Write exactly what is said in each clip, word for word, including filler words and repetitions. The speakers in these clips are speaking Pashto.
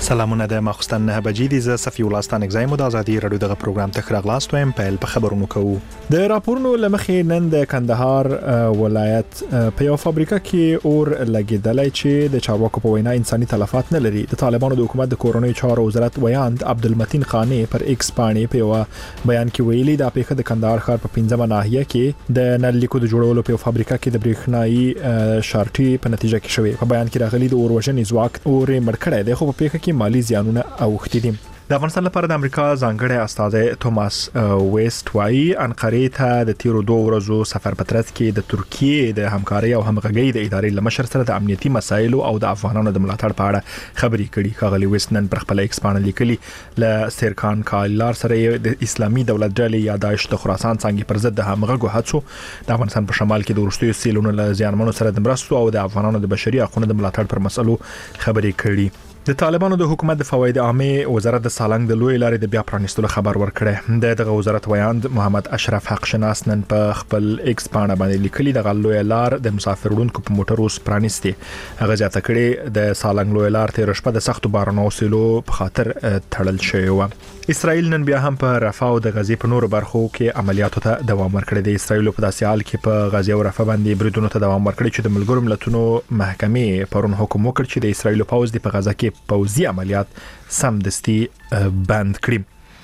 سلامونه د ماخستن نه بجې دي ز صفي ولستان اگزایم د ازادي رادیو دغه پروګرام ته خراغلاست وایم په خبرونو کوو د راپورونو لمخې نن د کندهار ولایت په یو فابریکه کې اور لګیدلای چې د چارواکو په وینا انساني تلفات نه لري د طالبانو د حکومت د کورونی چارو وزارت ویاند عبدالمتین خانی پر ایکس باندې په یو بیان کې ویلي د اپیخه د کندهار ښار په پنځمه ناحیه کې د نل لیکو د جوړولو په فابریکه کې د برېښنايي شارټي په نتیجه کې شوی په بیان کې راغلي د اور وژنې ځواک اور مړکړی دی خو په پیښه کې مالی زیانونه اوښتي دي د افغانستان لپاره د امریکا ځانګړی استاذ توماس ویست وايي انقره ته د تیرو دوه ورځو سفر په ترڅ کې د ترکیه د همکاري او همغږي د ادارې لمشر سره د امنیتي مسایلو او د افغانانو د ملاتړ په اړه خبرې کړي خغلی ویست نن پر خپل ایکس باندې لیکلي ل سرکان کالار سره د اسلامي دولت ډلې یا داعش د خراسان څنګه پر ضد د همغږو هڅو د افغانستان په شمال کې د ورستیو سیلونو له زیانمنو سره د مرستو او د افغانانو د بشري حقوقو د ملاتړ پر مسلو خبرې کړي د طالبانو د حکومت د فواید عامه وزارت د سالنګ د لوی لارې د بیا پرانیستلو خبر ورکړی د دغه وزارت ویاند محمد اشرف حق شناس نن په خپل ایکس باندې باندې لیکلي د لوی لار د مسافر وړونکو په موټرو سپرانیستي هغه ځاته کړي د سالنګ لوی لار تیر شپه د سختو بارانو سیلو په خاطر تړل شوی و اسرائیل نن بیا هم په رفح او د غزې په نور برخو کې عملیاتو ته دوام ورکړی دی اسرائیل په داسې حال کې په غزې او رفح باندې بریدونو ته دوام ورکړي چې د ملګرو ملتونو محکمې پرون حکم وکړ چې د اسرائیل پوځ د په غزه کې پوځي عملیات سمدستي بند کړي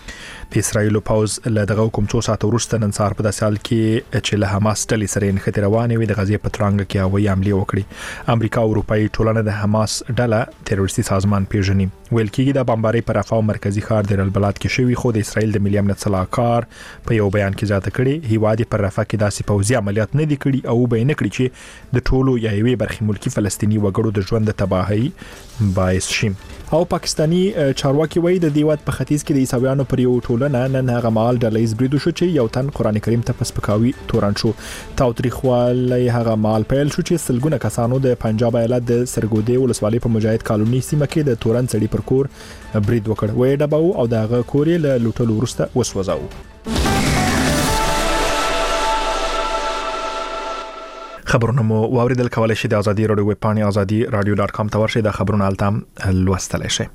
د اسرائیل پوځ له دغه حکم څو ساعت وروسته نن سهار په داسې حال کې چې له حماس ډلې سره نښتې روانې وي د غزې په ترانګ کې هوایي حملې وکړي امریکا او اروپאי ټولنه د حماس ډله تروریستي سازمان پیژني ویل کېږي د بمبارۍ پر رفح مرکزی ښار د البلاد کې شوی خو د اسرائیل د ملي امنیت صلاحکار په یو بیان کې ځاته کړي هیواد پر رفح کې داسې پوځي عملیات نه دي کړي او به نه کړي چې د ټولو یا یوې برخې ملکی فلسطینی وګړو د ژوند د تباہي باعث شي او پاکستانی چارواکي وایي د دیوات په ختیځ کې د عیسویانو پر یو ټولنه نن هغه مال ډلېز بریدو شو چې یو تن قران کریم ته پسپکاوي تورن شو تاوتریخوالي هغه مال پیل شو چې سلګونه کسانو د پنجاب ایالت د سرګودي ولسوالۍ په مجاهد کالونی سیمه کې د تورن سړي پر کور برید وکړ وې ډباو او دغه کور له لوټلو ورسته وسوځاو خبرونه مو واوریدل کولای شئ د ازادي رادیو ویب پاڼې ازادي رادیو ډاټ کام ته ورشئ د خبرونو التام لوستلای شئ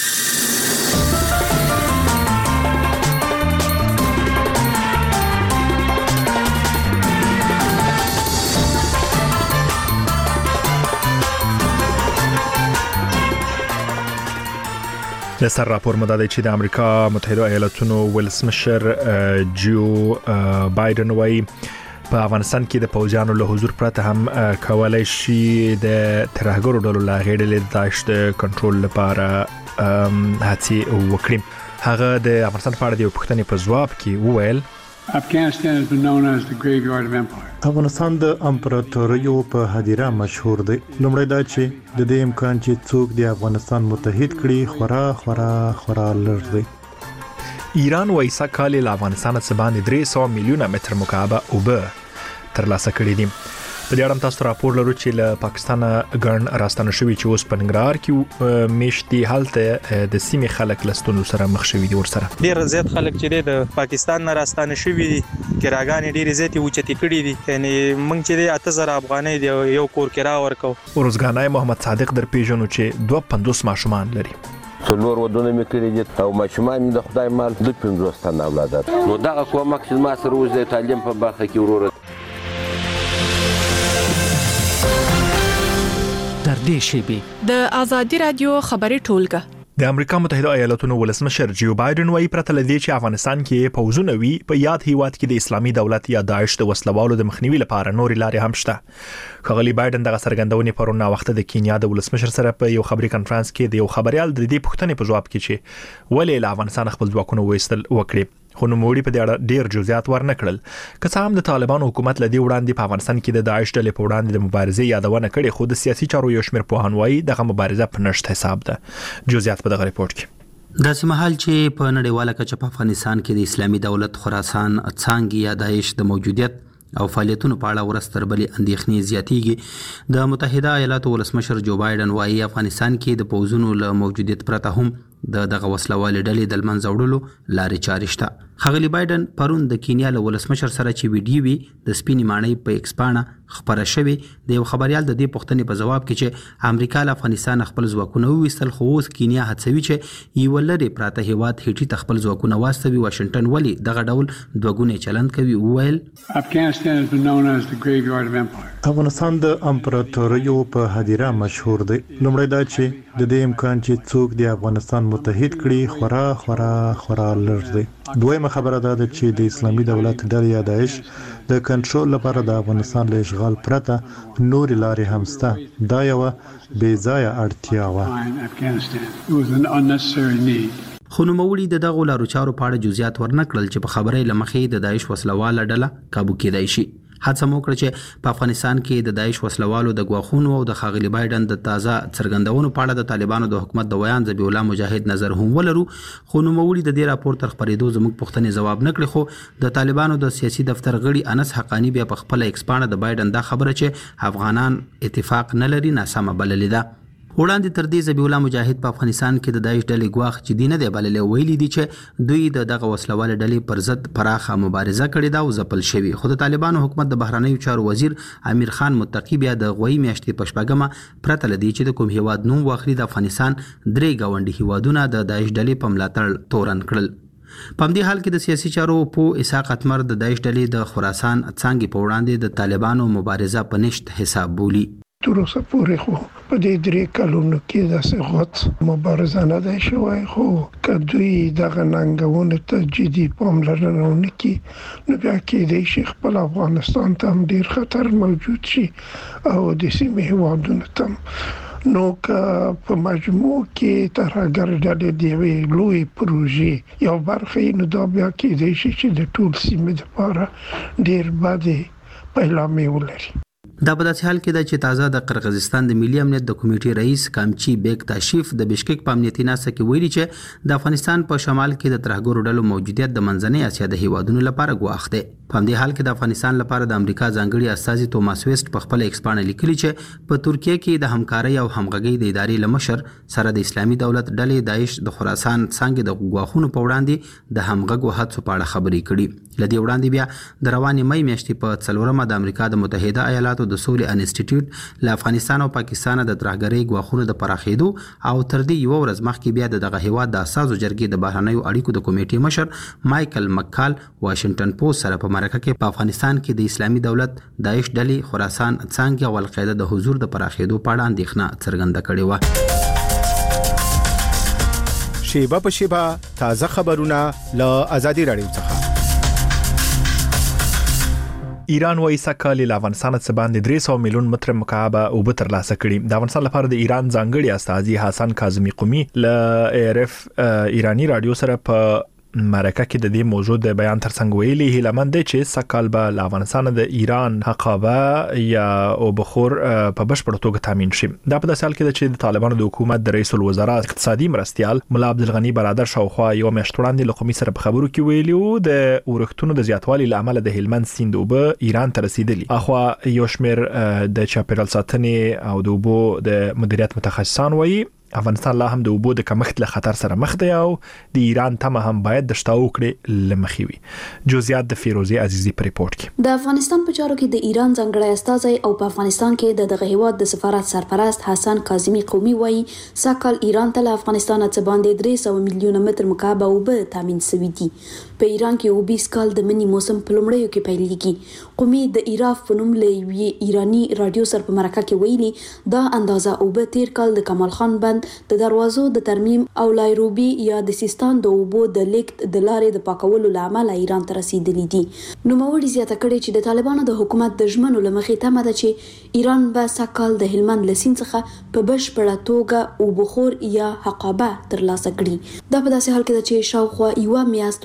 لسر راپور مداده چې د امریکا متحده ایالاتونو ولسمشر جو بایدن وايي په افغانستان کې د پوځیانو له حضور پرته هم کولای شي د ترهګرو ډلو له غېډلې د داعش د کنټرول لپاره هڅې وکړي هغه د افغانستان په اړه د پوښتنې په ځواب کې وویل Afghanistan has been known as the graveyard of empire. افغانستان د امپراتوریو په هدیره مشهور دی لومړی دا چې د دې امکان چې څوک د افغانستان متحد کړي خورا خورا خورا لږ دی ایران وايي سکهال له افغانستان څخه باندې درې سوه میلیونه متر مکعب اوبه ترلاسه کړي دي په دې اړه تاسو راپور لرو چې له پاکستان ګڼ راستنه شوی چې اوس په ننګرهار کې میشتي حالته د سیمې خلک لستونو سره مخ شوي دي ورسره ډیر زیات خلک چې د پاکستان نه راستنه شوي دي کراګانې ډیر زیات اوچتې کړي دي یعنی موږ چې د اته زره افغانۍ دی یو کور کرا ورکو ورزګانای محمد صادق در پیژنو چې دوه پنځوس ماشومان لري څلور ودونه مې کړی دي او ماشومان د خدای مال د پنځوس تنه اولاد نو دغه کومک چې ما سره وځي تعلیم په برخه کې وروره در دې شیبي د ازادي رادیو خبري ټولګه د امریکا متحده ایالاتونو ولسمشر جو بایدن وايي پرته لدی چې افغانستان کې پوځونه وي په یاد هیواد کې د اسلامي دولت یا داعش د وسلوالو د مخنیوي لپاره نور لارې هم شته خغلی بایدن دغه سرګندونې پرونه وخت د کینیا د ولسمشر سره په یو خبري کانفرنس کې د یو خبريال د دې پوښتنې په ځواب کې چې ولې له افغانستان خپل ځواکونه وېستل وکړي خو نوموړي په دې اړه ډېر جزئیات ورنکړل که څه هم د طالبانو حکومت لدی وړاندې په افغانستان کې د داعش ډلې په وړاندې د مبارزې یادونه کړې خو د سیاسي چارو یو شمېر پوهان وايي دغه مبارزه په نشت حساب ده جزئیات په دغه ریپورت کې داسې مهال چې په نړیواله کچه په افغانستان کې د اسلامي دولت خراسان څانګې یا داعش د موجودیت او فعالیتونو په اړه ورستر بلې اندېښنې زیاتېږي د متحده ایالاتو ولسمشر جو بایدن وايي افغانستان کې د پوځونو له موجودیت پرته هم د دغه وسلوال ډلې د منځ وړلو لارې چارې شته. ښاغلي بایدن پرون د کینیا له ولسمشر سره چې ویډیو وي د سپینې ماڼۍ په ایکس پاڼه خپره شوې د یو خبریال د دې پوښتنې په ځواب کې چې امریکا له افغانستان خپل ځواکونه وویستل، خو اوس کینیا هڅوي چې یو لرې پراته هیواد هیټي ته خپل ځواکونه واستوي. واشنګټن ولې دغه ډول دوه ګونی چلند کوي؟ وویل Afghanistan has been known as the graveyard of empire. افغانستان د امپراتوریو په هدیره مشهور دی. لومړی دا چې د دې امکان چې څوک د افغانستان متحد کړي خورا خورا خورا لږ دی. دویمه خبره دا ده چې د اسلامي دولت ډلې یا داعش د کنټرول لپاره د افغانستان له اشغال پرته نورې لارې هم شته. دا یوه بې ځایه اړتیا وه. It was an unnecessary need. خو نوموړي د دغو لارو چارو په اړه جزئیات ورنکړل چې په خبرې له مخې د داعش وسلواله ډله کابو کېدای شي. هڅه مو وکړه چې په افغانستان کې د داعش وسلوالو د ګواښونو او د ښاغلي بایدن د تازه څرګندونو په اړه د طالبانو د حکومت د ویان ذبیح الله مجاهد نظر هم ولرو. خو نوموړي د دې راپور تر خپرېدو زموږ پوښتنې ځواب نه کړې. خو د طالبانو د سیاسي دفتر غړي انس حقانی بیا په خپل ایکس پاڼه د بایدن دا خبره چې افغانان اتفاق نه لري ناسمه بللې ده. وړاندې تر دې ذبیح الله مجاهد په افغانستان کې د داعش ډلې ګواښ چې دی نه دی بللی، ویلي دي چې دوی د دغه وسلوالې ډلې پر ضد پراخه مبارزه کړې ده او ځپل شوي. خو د طالبانو حکومت د بهرنیو چارو وزیر امیر خان متقي بیا د غوي میاشتې په شپږمه پرته له دې چې د کوم هیواد نوم واخلي د افغانستان درې ګاونډي هیوادونه د داعش ډلې په ملاتړ تورن کړل. په همدې حال کې د سیاسي چارو په اسحاق اتمر د داعش ډلې د خراسان څانګې په وړاندې د طالبانو مبارزه په نشت حساب بولي. تر اوسه پورې خو په دې درې کلونو کې داسې غوڅ مبارزه نه ده شوی، خو که دوی دغه ننګونو ته جدي پاملرنه ونه کړي نو بیا کېدای شي خپل افغانستان ته هم ډېر خطر موجود شي او د سیمې هېوادونو ته هم. نو که په مجموع کې ترهګر ډلې د یوې لویې پروژې یو برخه یې نو دا بیا کېدای شي چې د ټول سیمې دپاره ډېر بدې پیلامې ولري. دا په داسې حال کې ده چې تازه د قرغیزستان د ملي امنیت د کمیټې رئیس کامچی بیک تاشیف د بشکک په امنیتي ناسته کې ویلي چې د افغانستان په شمال کې د ترهګرو ډلو موجودیت د منځنۍ اسیا د هیوادونو لپاره ګواښ دی. په همدې حال کې د افغانستان لپاره د امریکا ځانګړي استازي توماس ویسټ په خپل ایکس پاڼه لیکلي چې په ترکیه کې د همکارۍ او همغږۍ د ادارې له مشر سره د اسلامي دولت ډلې داعش د خراسان څانګې د ګواښونو په وړاندې د همغږو هڅو په اړه خبرې کړي. له دې وړاندې بیا د روانې مې میاشتې په څلورمه د امریکا د متحده ایالاتو د سولې انسټیټیوټ له افغانستان او پاکستان د ترهګرۍ ګواښونو د پراخېدو او تر دې یو ورځ مخکې بیا د دغه هیواد د اساسو جرګې د بهرنیو اړیکو د کمیټې مشر مایکل مکال واشنګټن پوسټ سره په مرکه کې په افغانستان کې د اسلامي دولت داعش ډلې خراسان څانګې او القاعده د حضور د پراخېدو په اړه اندېښنه څرګنده کړې وه. شیبه په شیبه تازه خبرونه له آزادي رادیو څخه. ایران وايي سکهال له افغانستان څخه باندې درې سوه میلیون متر مکعب اوبه ترلاسه کړي. د افغانستان لپاره د ایران ځانګړي استازي حسن کاظمی قومي له ایرف ایرانی رادیو سره په مرکه کې د دې موضوع د بیان ترڅنګ ویلي هیلمند دي چې سکهال به له افغانستان د ایران حقابه یا او بخور په بشپړ توګه تامین شي. دا په داسې حال کې چې د طالبانو د حکومت د رئیس الوزرا اقتصادي مرستيال مولا عبدالغنی برادر شاوخوا یو میاشت وړاندې له قومي سره په خبرو کې ویلي د اورښتونو د زیاتوالي لامل د هلمند سیند اوبه ایران ته رسیدلي. اخوا یو شمېر د چاپیریال ساتنې او د اوبو د مدیریت متخصصان وایي افغانستان لا هم د اوبو د کمښت له خطر سره مخ دی او د ایران تمه هم باید د شتاو کړي لمخې وي. جزئیات د فیروزي عزیزي په ریپورت کې. د افغانستان په چارو کې د ایران ځانګړی استازی او په افغانستان کې د دغه هیواد د سفارت سرپرست حسن کاظمی قومي وایي سکهال ایران ته له افغانستان څخه باندې درې سوه میلیونه متر مکعب اوبه تامین شوي دي. په ایران کې اوبه سکهال د منی موسم په لومړیو کې پیلېږي. قومي د ایراف په نوم له یوې ایرانی رادیو سره په مرکه کې ویلي دا اندازه اوبه تیر کال د کمال خان بند د دروازو د ترمیم او لایروبي یا د سیستان د اوبو د لیکت د لارې د پاکولو لامل ایران ته رسیدلي دي. نوموړي زیاته کړې چې د طالبانو د حکومت د ژمنو لمخې تمه ده چې ایران به سکهال د هلمند له سیند څخه په بشپړه توګه اوبخور یا حقابه ترلاسه کړي. دا په داسې حال کې ده چې شاوخوا یوه میاشت وړاندې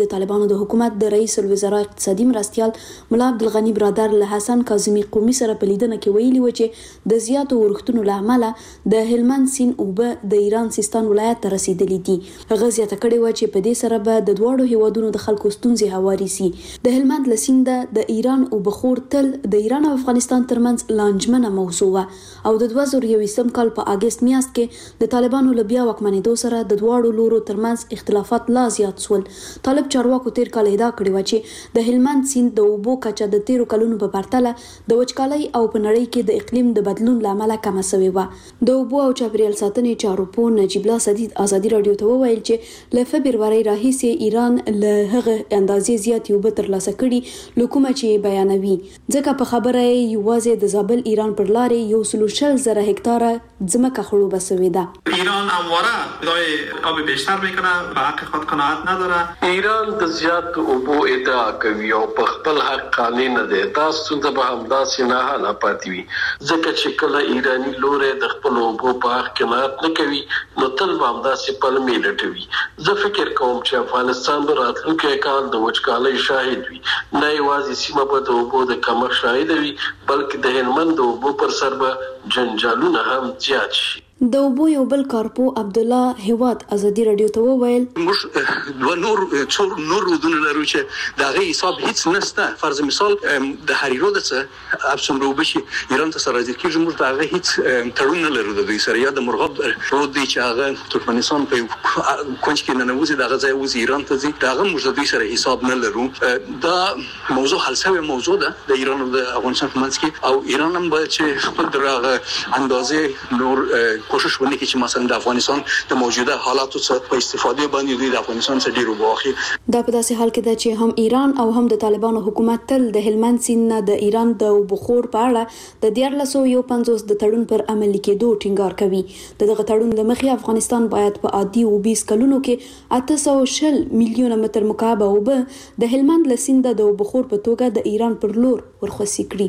د طالبانو د حکومت د رئیس الوزرا اقتصادي مرستيال ملا عبدالغنی برادر له حسن کاظمی قومي سره په لیدنه کې ویلي و چې د زیاتو ورښتونو له امله د هلمند سیند اوبه د ایران سیستان ولایت ته رسیدلې دي. هغه زیاته کړې و چې په دې سره به د دواړو هیوادونو د خلکو ستونزې هواري سي. د هلمند له سینده د ایران اوبخور تل د ایران او افغانستان ترمنځ لانجمنه موضوع و او د دوه زره یوویشتم کال په اگست میاشت کې د طالبانو له بیا واکمنېدو سره د دواړو لورو ترمنځ اختلافات لا زیات شول. طالب چارواکو تیر کال ادعا کړې و چې د هلمند سیند د اوبو کچه د تیرو کلونو په پرتله د وچکالۍ او په نړۍ کې د اقلیم د بدلون له امله کمه شوې و. د اوبو او چاپیریال ساتنې چارو په نجیب الله سدید ازادي رادیو ته وویل چې له فبرवरी راهیسې ایران له هغه اندازې زیات اوبه ترلاسه کړي لکه چې بیانوي. ځکه په خبره یوازې د زابل ایران پر لارې یو سل و شل زره هکتاره ځمکه خړوبه شوې ده. ایران همواره ادعای آب بیشتر میکنه به حق خود قناعت نداره. ایران د زیات اوبو ادعا کوي او په خپل حق قانع نه دی. تاسو ته به همداسې نه حاله پاتې وي ځکه چې کله ایرانی لوري د خپل اوبو په حق قناعت نه کوي نو تل به همداسې پلمې لټوي. زه فکر کوم چې افغانستان به راتلونکی کال د وچکالۍ شاهد وي. نه یوازې سیمه به د اوبو د کمښت شاهد وي بلکې د هلمند د اوبو پر سر به جنجالونه هم زیات شي. د اوبو یو بل کارپو عبد الله هواد ازادي رادیو ته وویل موږ دوه نور څور نور ودونه لرو چې دا غي حساب هیڅ نشته. فرض مثال د هریرو د څه ابسم روبشي ایران ته سره ځکه چې موږ دا غي هیڅ تړون نه لرو د دوی سره. یا د مرغاب رود دی چې هغه ترکمنستان په کونج کې نه نوځي دا غځای وز ایران ته ځي دا غو موږ د دوی سره حساب نه لرو. دا موضوع حل شوی موضوع ده د ایران او د افغانستان په منځ کې او ایران هم به چې خپل دغه اندازې نور کوشش ونه کړي چې مثلا د افغانستان د موجوده حالاتو څخه په استفاده باندې دوی د افغانستان څخه ډیر وباخي. دا په داسې حال کې ده چې هم ایران او هم د طالبانو حکومت تل د هلمند سیند نه د ایران د بخور په اړه د دیارلس سوه یو پنځوس د تړون پر عملي کېدو ټینګار کوي. دغه تړون له مخې افغانستان باید په عادي او بیس کلونو کې اته سوه او شل میلیونه متر مکعب اوبه د هلمند له سیند د بخور په توګه د ایران پر لور ورخصي کړي.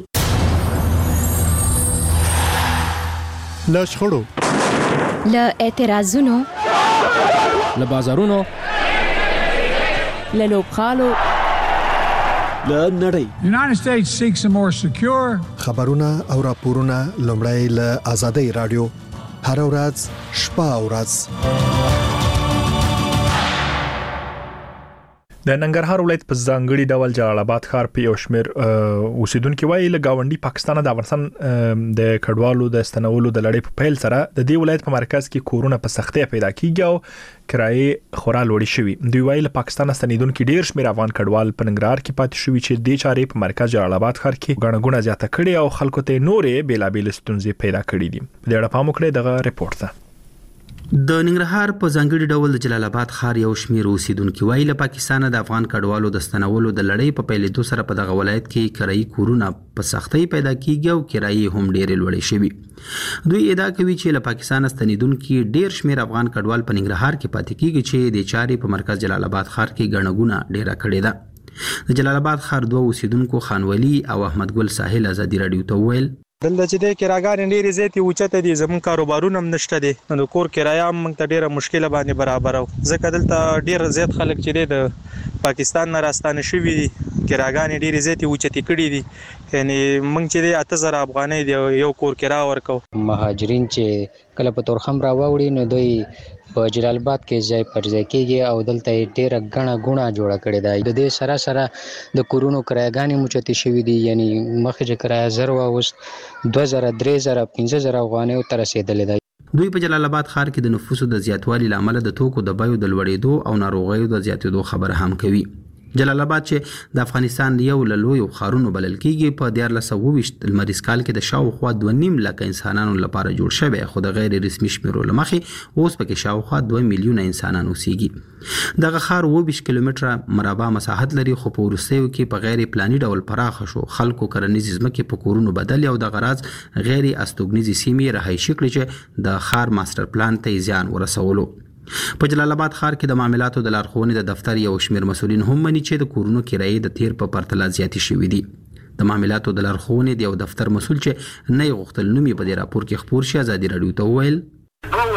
له شخړو له اعتراضونو له بازارونو له لوبغالو له نړۍ The United States seeks a more secure خبرونه او راپورونه لومړی له آزادۍ رادیو هر ورځ شپه او ورځ د ننګرهار ولایت په ځانګړي ډول جلال آباد ښار په یو شمېر اوسیدونکو وایي له گاونډي پاکستان د افغانستان د کډوالو د استنولو د لړۍ په پیل سره د دې ولایت په مرکز کې کورونه په سختۍ پیدا کیږي او کرایې خورا لوړې شوي. دوی وایي له پاکستان استنیدونکو ډیر شمېر افغان کډوال په ننګرهار کې پاتې شوي چې د چارې په مرکز جلال آباد ښار کې غڼه غونه زیاته کړي او خلکو ته نورې بیلابېل ستونزې پیدا کړې دي. په دې اړه پام وکړئ دغه ریپورت ته. د ننګرهار په ځانګړي ډول د جلال آباد ښار یو شمېر اوسیدونکو وایي له پاکستان د افغان کډوالو د ستنولو د لړۍ په پیلېدو سره په دغه ولایت کې کرایي کورونه په سختۍ پیدا کیږي او کرایې هم ډېرې لوړې شوي. دوی ادعا کوي چې له پاکستان ستنیدونکو ډېر شمېر افغان کډوال په ننګرهار کې پاتې کیږي چې د چارې په مرکز جلال آباد ښار کې ګڼهګونه ډېره کړې ده. د جلال آباد ښار دوه اوسیدونکو خانولي او احمد ګل ساحل ازادي رادیو ته وویل دلته چې د کراګان ډېرې زیاتې اوچته دي زموږ کاروبارونه هم نشته دي نو د کور کرایه هم موږ ته ډېره مشکله باندې برابر او ځکه دلته ډېر زیات خلک چې دی د پاکستان نه راستانه شوي دي کراګانې ډېرې زیاتې اوچتې کړي دي یعنې موږ چې دی اته زره افغانۍ دی یو کور کرا ورکو. مهاجرین چې کله په تورخم راوړي نو دوی په جلال آباد کې ځای پر ځای کېږي او دلته ډېره غڼه غونه جوړه کړې ده. د دې سره سره د کورونو کرایګانې موچتې شوي دي یعنی مخکې چې کرایه زر وه اوس دوه زره درې زره پنځه زره افغانیو ته رسېدلې ده. دوی په جلال آباد ښار کې د نفوسو د زیاتوالي له امله د توکو د بیو د لوړېدو او ناروغیو د زیاتېدو خبره هم کوي. جلال آباد چې د افغانستان یو له لویو ښارونو بلل کیږي په دیارلس سوه اووه ویشت لمریز کال کې د شاوخوا دوه نیم لکه انسانانو لپاره جوړ شوی خو د غیر رسمي شمیرو له مخې اوس پکې شاوخوا دوه میلیونه انسانان اوسېږي. دغه ښار اووه ویشت کیلومتره مربع مساحت لري خو په وروستیو کې په غیر پلاني ډول پراخه شو. خلکو کرنیزې ځمکې په کورونو بدلې او د غراض غیر استوګنیزې سیمې رهایشي کړې چې د ښار ماستر پلان ته زیان ورسولو. په جلال آباد ښار کې د معاملاتو د لارښوونې د دفتر یو شمېر مسؤلین هم مني چې د کورونو کرایې د تیر په پرتله زیاتې شوي دي. د معاملاتو د لارښوونې د یو دفتر مسؤل چې نه یې غوښتل نوم یې په دې راپور کې خپور شي ازادي رادیو ته وویل دوه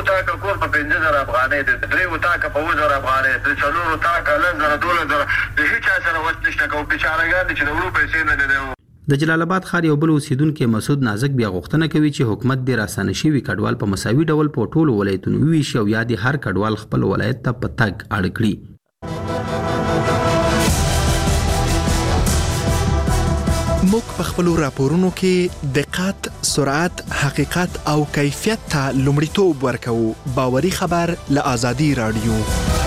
وتاکه کور په پنځه زره افغانۍ دی، درې وتاکه په اووه زره افغانۍ دی، څلور وتاکه لس زره دولس زره د هېچا سره وس نشته که بیچارهګان دي چې د وړو پیسې نه دی. د جلال آباد ښار یو بل اوسیدونکو مسعود نازک بیا غوښتنه کوي چې حکومت د راسانه شوي کډوال په مساوي ډول په ټولو ولایتونو وویشي او یا د هر کډوال خپل ولایت ته په تګ اړ کړي. موږ په خپلو راپورونو کې دقت، سرعت، حقیقت او کیفیت ته لومړیتوب ورکوو. باوري خبر له آزادي رادیو.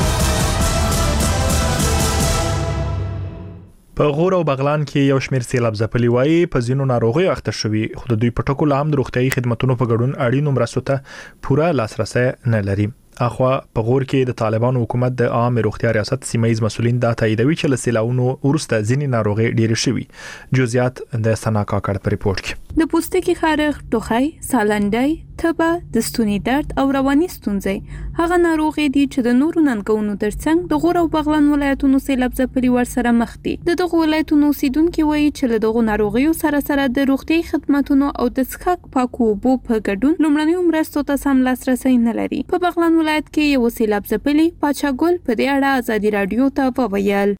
په غور او بغلان کې یو شمېر سیلاب ځپلي وایي په ځینو ناروغیو اخته شوي، خو د دوی په ټکو لا هم د روغتیايي خدماتونو په ګډون اړینو مرستو ته پوره لاسرسی نه لري. اخوا په غور کې د طالبانو حکومت د عام روغتیا ریاست سیمایي مسولین دا تاییدوي چې له سیلاونو ورسته ځینې ناروغي ډېرې شوي. جزئیات د سنا کاکړ په ریپورت کې. د پوستکي خارښ، ټوخی، سالنډۍ، تبه، د ستوني درد او رواني ستونزې هغه ناروغي دي چې د نورو ننګونو ترڅنګ د غور او بغلان ولایتونو سیلاب ځپلي ورسره مخ دي. د دغه ولایتونو اوسیدونکو وایي چې له دغه ناروغیو سره سره د روغتیايي خدماتونو او د څښاک پاکو اوبو په ګډون لومړنیو مرستو ته سم لاسرسی نه لري. په بغلان ولایت کې یو سیلاب ځپلي پاچا ګل په دې اړه آزادي رادیو ته وویل.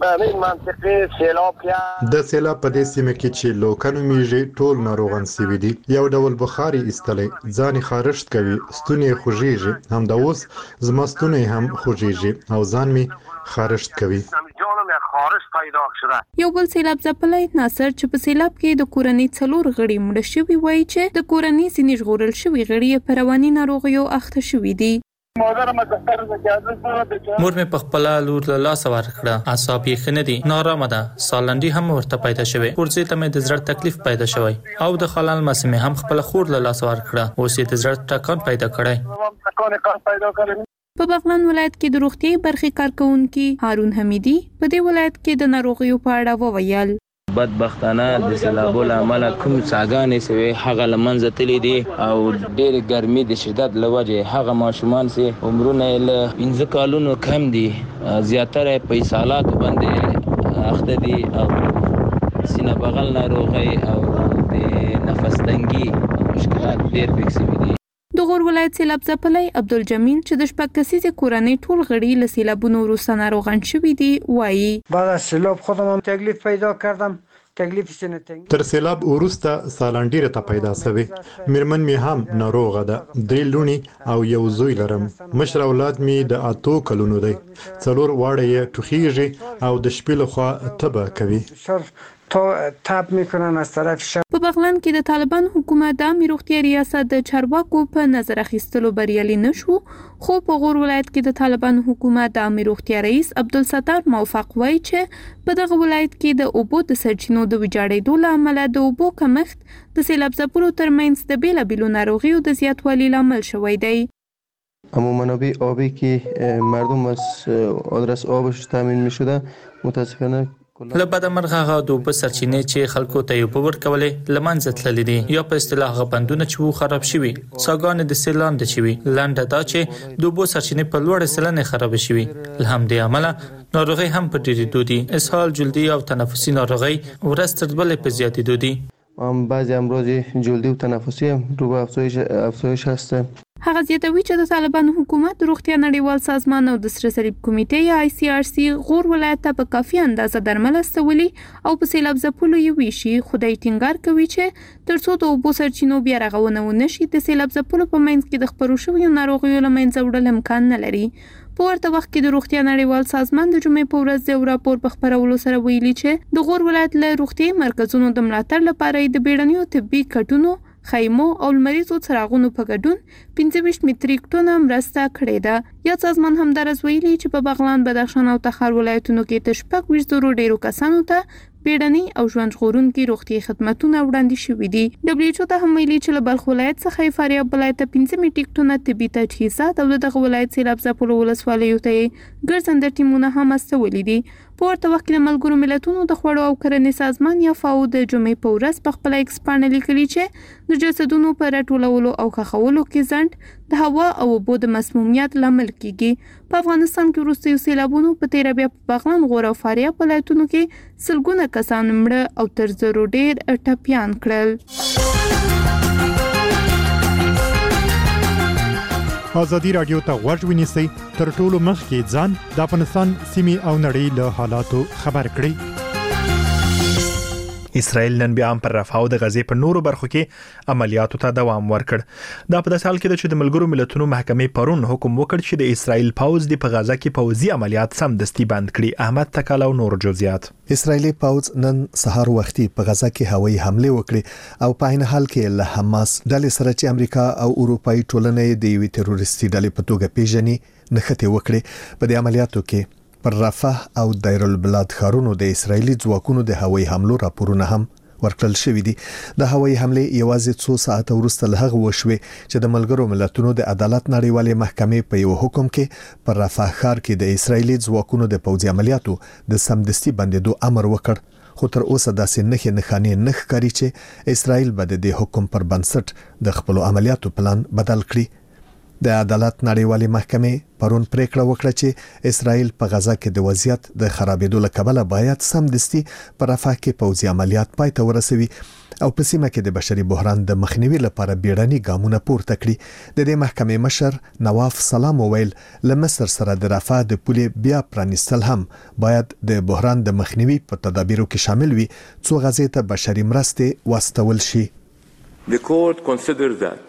د سیلاب په دې سیمه کې چې لوکانو میږي ټول ناروغان سوي دي، یو ډول بخاري ایستلې، ځان خارښت کوي، ستونی خوږیږي، هم د اوس زما ستونی هم خوږیږي او ځان می خارښت کوي. یو بل سیلاب ځپلی ناصر چې په سیلاب کې د کورنۍ څلور غړي مړه شوي وایي چې د کورنۍ ځینې ژغورل شوي غړي په رواني ناروغیو اخته شوي دي. مور مې په خپل لور له لاس ورکړه، اعصاب یې ښه نه دي، نارامه ده، سالنډي هم ورته پیدا شوی، ورځې ته مې د زړه تکلیف پیدا شوی او د خلال مسمې هم خپل خور له لاس ورکړه، اوس یې د زړه ټکان پیدا کړی. په بغلان ولایت کې د روغتیايي برخې کارکونکي هارون حمیدي په دې ولایت کې د ناروغیو په اړه وویل. بدبختانه د سیلابو له امله کوم څاګانې سوي هغه له منځه تللي دي او ډېرې ګرمي د شدت له وجې هغه ماشومان چې عمرونه یې له پنځه کالونو کم دي زیاتره په اسهالاتو باندې اخته دي او سینه بغل ناروغۍ او د نفس تنګي مشکلات ډېر پېښ شوي دي. د غور ولایت سیلاب ځپلی عبدالجمیل چې د شپږ کسیزې کورنۍ ټول غړي له سیلابونو وروسته ناروغان شوي دي وایي. بعد از سیلاب خودم هم تکلیف پیدا کردم. تر سیلاب وروسته سالنډي ته پیدا شوی، میرمن می هم ناروغه ده، درې لونی او یو زوی لرم، مشر اولاد می د اتو کلونو دی، څلور واړه یې ټوخیږي او د شپې لخوا تبه کوي. تاب میکنن از طرف شب. په بغلان کې د طالبان حکومت د عامه روغتیا ریاست د چارواکو په نظر اخیستلو بریالي نشو، خو په غور ولایت کې د طالبان حکومت د عامه روغتیا رئیس عبدالستار موفق وایي چې په دغه ولایت کې د اوبو د سرچینو د ویجاړېدو له امله د اوبو کمښت د سیلاب ځپلو ترمنځ د بېلابېلو ناروغیو د زیاتوالي لامل شوی دی. اما منابع آبی که مردم از آدرس آبش تامین می شده متاسفانه له بده مرغه هغه د اوبه سرچینې چې خلکو ته یې اوبه ورکولې له منځه تللي دي، یا په اصطلاح هغه بندونه چې وو خراب شوي، څاګانې د سیل لاندې شوي. لنډه دا چې د اوبو سرچینې په لوړه سلنه خراب شوي، له همدې امله ناروغۍ هم په ډېرېدو دي، اسهال، جلدي او تنفسي ناروغۍ ورځ تر بلې په زیاتېدو دي. بعضی امراض جلدی و تنفسی هم رو به افزایش افزایش هست. هغه زیاتوي چې د طالبانو حکومت د روغتیا نړیوال سازمان او د سره صلیب کمیټې یا آی سی آر سی غور ولایت ته په کافي اندازه درمل استولي او په سیلاب ځپلو یې ویشي. خدای ټینګار کوي چې ترڅو د اوبو سرچینو بیا رغونه ونه شي د سیلاب ځپلو په منځ کې د خپرو شویو ناروغیو له منځه وړل امکان نه لري. په ورته وخت کې د روغتیا نړیوال سازمان د جمعې په ورځ یو راپور په خپرولو سره ویلي چې د غور ولایت له روغتیايي مرکزونو د ملاتړ لپاره د بیړنیو طبي کټونو، خیمو او لمریزو څراغونو په ګډون پنځه ویشت متریک ټنه مرسته کړې ده. یا سازمان همدارس ویلي چې په بغلان، بدخشان او تخار ولایتونو کې تر شپږ ویشت زرو ډیرو کسانو ته بیړني او ژوند ژغورونکي روغتیايي خدماتونه وړاندې شوي دي. دبليو ایچ او ته هم ویلي چې له بلخ ولایت څخه یې فاریاب ولایت ته پنځه متریک ټنه طبي تجهیزات او دغه ولایت سیلاب ځپلو ولسوالیو ته ګرځنده ټیمونه هم استولي دي. په ورته وخت کې د ملګرو ملتونو د خوړو او کرنې سازمان یا فاو د جمعې په ورځ په خپله ایکس پاڼه لیکلي چې د جسدونو په راټولولو او ښخولو کې ځنډ د هوا او اوبو د مسمومیت لامل کیږي. په افغانستان کې وروستیو سیلابونو په تیره بیا په بغلان، غور او فاریاب ولایتونو کې سلګونه کسان مړه او تر زرو ډیر ټپیان کړل. ازادي راډیو ته غوږ ونیسئ تر ټولو مخکې ځان د افغانستان سیمې او نړۍ له حالاتو خبر کړئ. اسرائیل نن بیا هم پر رفح او د غزې په نورو برخو کې عملیاتو ته دوام ورکړ. دا په داسې حال کې ده چې د ملګرو ملتونو محکمې پرون حکم وکړ چې د اسرائیل پوځ د په غزه کې پوځي عملیات سمدستي بند کړي. احمد تکاله او نور جزئیات. اسرائیلي پوځ نن سهار وختي په غزه کې هوایي حمله وکړي او په عین حال کې له حماس ډلې سره چې امریکا او اروپאי ټولنې د یوې تروریستي ډلې په توګه پیژني نښتې وکړي. په دې عملیاتو کې پر رفح او دایر البلاد ښارونو د اسرایلی ځواکونو د هوایي حملو راپورونه هم ورکړل شوې دي. د هوایي حملې یوازې څو ساعت وروسته له هغه وشوې چې د ملګرو ملتونو د عدالت نړیوالې محکمې په یو حکم کې پر رفح ښار کې د اسرایلی ځواکونو د پوځي عملیاتو د سمدستي بندیدو امر وکړ. خو تر اوسه داسې نښې نښانې نه ښکاري چې اسرائیل به د دې حکم پر بنسټ د خپل عملیاتو پلان بدل کړي. د عدالت نړیوالې محکمې پرون پریکړه وکړه چې اسرائیل په غزه کې د وضعیت د خرابېدو له کبله باید سمدستي په رفح کې پوځي عملیات پای ته ورسوي او په سیمه کې د بشري بحران د مخنیوي لپاره بیړني ګامونه پورته کړي. د دې محکمې مشر نواف سلام وویل له مصر سره د رفح د پولې بیا پرانیستل هم باید د بحران د مخنیوي په تدابیرو کې شامل وي څو غزې ته بشري مرستې واستول شي. The court considers that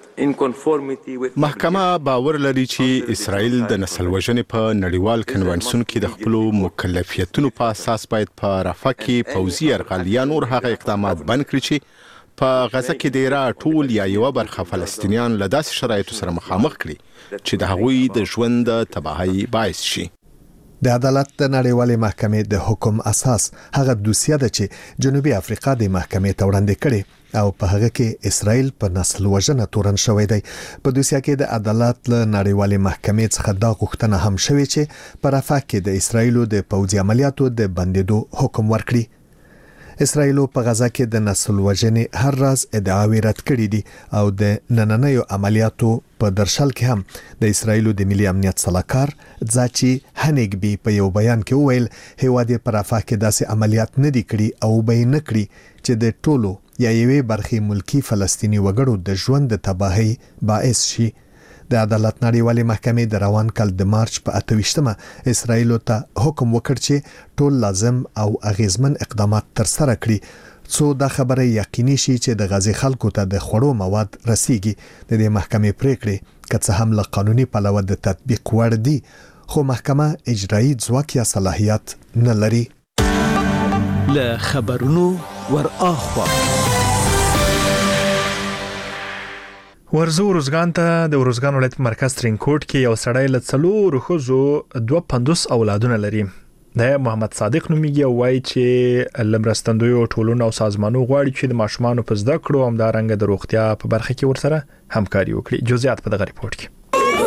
محکمه باور لري چې اسرائیل د نسل وژنې په نړیوال کنونشن کې د خپل مکلفیتونو په اساس باید په رفح کې پوځي یرغل یا نور هغه اقدامات بند کړي چې په غزه کې د ایران ټول یا یو برخه فلسطینیان له داسې شرایطو سره مخامخ کړي چې د هغوی د ژوند د تباهۍ باعث شي. د عدالت د نړیوالې محکمې د حکم اساس هغه دوسیه ده چې جنوبي افریقا د محکمې ته وړاندې کړي او په هغه کې اسرائیل په نسل وژنه تورن شوی دی. په دوسیه کې د عدالت له نړیوالې محکمې څخه دا غوښتنه هم شوې چې په رفح کې د اسرائیلو د پوځي عملیاتو د بندیدو حکم ورکړي. اسرائیلو په غزه کې د نسل وژنې هر راز ادعاوې رد کړې دي او د نننیو عملیاتو په درشل کې هم د اسرائیلو د ملي امنیت سلاکار ځاچی هنګبي په یو بیان کې وویل هیواد په رفح کې داسې عملیات نه دي کړي او به نه کړي چې د ټولو یا یوې برخې ملکی فلسطینی وګړو د ژوند د تباهۍ باعث شي. د عدالت نړیوالې محکمې د روان کال د مارچ په اته ویشتمه اسرائیل ته حکم وکړ چې ټول لازم او اغیزمن اقدامات ترسره کړي څو دا خبره یقیني شي چې د غزې خلکو ته د خوړو مواد رسیږي. د دې محکمې پریکړې که څه هم له قانوني پلوه د تطبیق وړ دي خو محکمه اجرایي ځواک یا صلاحیت نه لري. له خبرونو ور اخوا ورزو روزګان ته د روزګان ولایت مرکز ترینکوټ کې یو سړی له څلورو ښځو دوه پنځوس اولادونه لري. د محمد صادق نومیږي او وایي چې لمرستندوی ټولنو او سازمانونو غواړي چې د ماشومانو په زده کړو هم د رنګ د روغتیا په برخه کې ورسره همکاري وکړي. جزئیات په دغه ریپورت کې.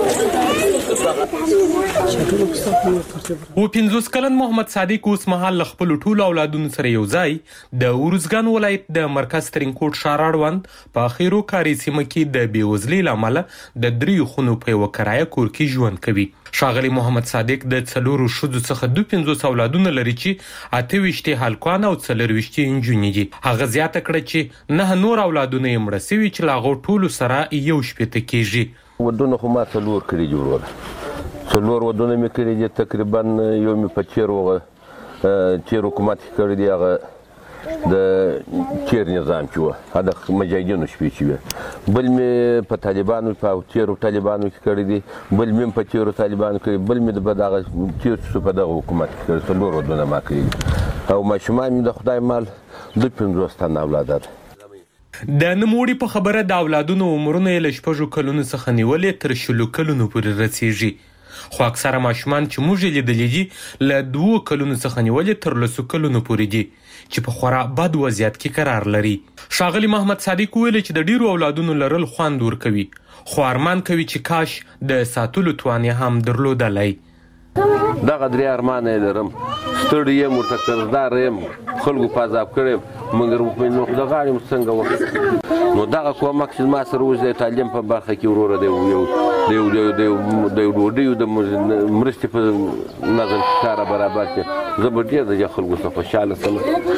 او پنځوس کلن محمد صادق اوس مهال خپل ټول اولادونو سره یو ځای د ورزګان ولایت د مرکز ترینکوټ ښار اړوند په اخیرو کاري سیمه کې د بیوزلۍ له امله د دریو خونو په یوه کرایه کور کې ژوند کوي. ښاغلی محمد صادق د څلورو ښځو څخه دوه پنځوس اولادونه لري چې اته ویشت هلکان او څلور ویشت نجونې دي. هغه زیاته کړه چې نه نور اولادونه یې مړه سوي چې له هغو ټولو سره یو شپېته کېږي. ودونه خو ما څلور کړي دي وروره څلور ودونه مې کړي دي تقریبا یو مې په چیر وغه چیر حکومت کې کړی دی هغه د چیر نظام چې وه هغه د مجاهدینو شپې چې وې بل مې په طالبانو په چیرو طالبانو کې کړی دی بل مې په چیرو طالبانو کړی بل مې په دغه چیر چې په دغه حکومت کې کړی څلور ودونه ما کړي دي او ماشومان مې د خدای مال دوه پنځوس تنه اولاد دي. د نوموړي په خبره د اولادونو عمرونه یې له شپږو کلونو څخه نیولې تر شلو کلونو پورې رسیږي. خو اکثره ماشومان چې موږ یې لیدلي دي له دوو کلونو څخه نیولې تر لسو کلونو پورې دي چې په خورا بد وضعیت کې قرار لري. ښاغلي محمد صادق ویلي چې د ډیرو اولادونو لرل خوند ورکوي خو ارمان کوي چې کاش د ساتلو توان یې هم درلودلی. دغه درې ارمان یې لرم ستړی یم ورته قرضدار یم خلکو په عذاب کړی مګر نو د غاړې څنګه وکړم نو دغه کومک چې ما سره اوس د تعلیم په برخه کې وروره د ډوډیو د مرستې په نظم کې کار برابر کړي زه به ډېر د خلکو څخه خوشحاله شم.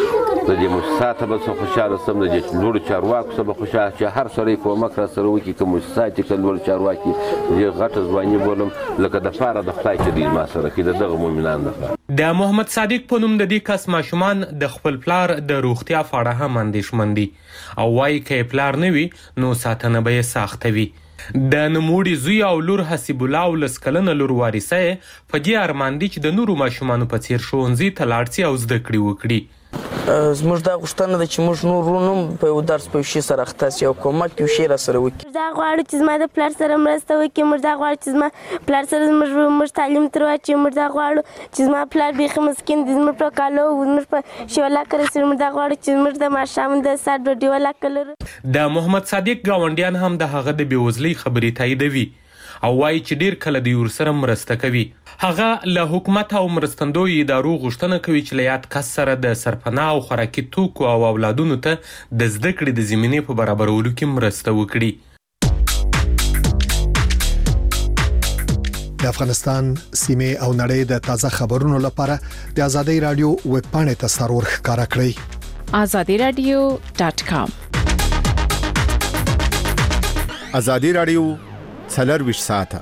د دې مؤسساتو به څه خوشحاله سم د دې لوړو چارواکو څه به خوشحاله چې هر سړی کومک را سره وکړي که مؤسسات یې که لوړ چارواکي دې غټه ځواني بولم لکه د پاره د خدای چې دوی ما سره کړي د دغه مؤمنان دپاره. د محمد صادق په نوم د دې کس ماشومان د خپل پلار د روغتیا په اړه هم اندېښمن دي او وایي که یې پلار نه وي نو ساتنه به یې سخته وي. د نوموړي زوی او لور حسیب الله او لس کلنه لور وارثه یې په دې ارمان دي چې د نورو ماشومانو په څیر ښوونځي ته لاړ شي او زده کړې وکړي. زموږ دا غوښتنه ده چې موږ نور ورونو په یو درس په یو شي سره اخته سي او کومک یو شي را سره وکړي. دا غواړو چې زما د پلار سره مرسته وکړي. موږ دا غواړو چې زما پلار سره زموږ موږ تعلیم تر واچوي. موږ دا غواړو چې زما پلار بیخي مسکین دی. زموږ په کالو زموږ په شي ولاکه رسېږي. موږ دا غواړو چې زموږ د ماښام د سهار ډوډۍ ولاکه لرو. د محمد صادق ګاونډیان هم د هغه د بېوزلۍ خبرې تاییدوي او وایي چې ډیر کله دوی ورسره مرسته کوي. هغه له حکومت او مرستندوی ادارو غوښتنه کوي چې له یاد کس سره د سرپناه او خوراکي توکو او اولادونو ته د زده کړې د زمینې په برابرولو کې مرسته وکړي. د افغانستان سیمې او نړۍ د تازه خبرونو لپاره د ازادي رادیو ویب پاڼې ته سرور ښکارا کړئ azadi radio dot com. ازادي رادیو څلرویشت ساعته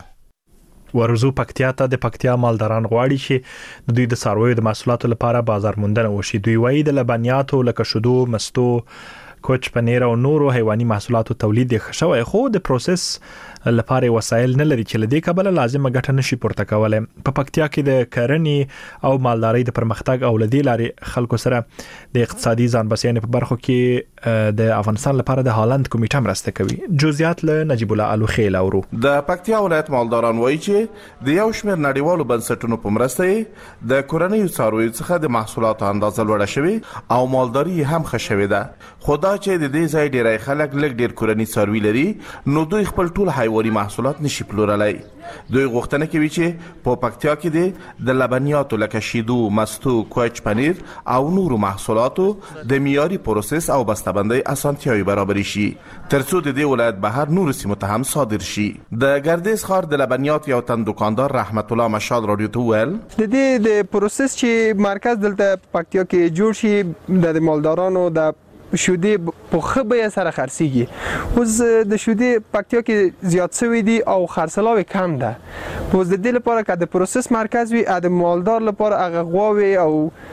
ورزو پکتیا ته د پکتیا مالداران غواړي چې د دوی د څارویو د محصولاتو لپاره بازار موندنه وشي. دوی وایي د لبنیاتو لکه شودو، مستو، کوچ، پنیر او نورو حیواني محصولاتو تولید یې ښه شوی خو د پروسس لپاره وسایل نه لري چې لدې کبله لازمه ګټه نشي پورته کولای. په پکتیا کې د کرنې او مالدارۍ د پرمختګ او لدې لارې خلکو سره د اقتصادي ځان بسیانې په برخو کې د افغانستان لپاره د هالند کمیټه مرسته کوي. جزئیات له نجیب الله الوخیل اورو. د پکتیا ولایت مالداران وایي چې د یو شمېر نړیوالو بنسټونو په مرسته د کورنیو څارویو څخه د محصولاتو اندازه لوړه شوې او مالداري هم ښه شوې ده. خو دا چې د دې ځای ډېری خلک لږ ډېر کورني څاروي لري نو دوی خپل ټول حیواني محصولات نشي پلورلی. دوی غوښتنه کوي چې په پکتیا کې د لبنیاتو لکه شیدو، مستو، کوچ، پنیر او نورو محصولاتو د معیاري پروسس او بسته‌بندۍ اسانتیاوې برابرې شي ترڅو د دې ولایت بهر نورو سیمو ته هم صادر شي. د ګردیز ښار د لبنیات یو تن دکاندار رحمت الله مشال رادیو ته وویل د دې د پروسس چې مرکز دلته پکتیا کې جوړ شي د مالدارانو د شودې په خبره سره خرڅيږي. اوس د شودې پکتیا کې زیات شوی دي او خرڅلاو کم ده. اوس د دې لپاره چې د پروسس مرکز وي د مالدار لپاره هغه غواوي او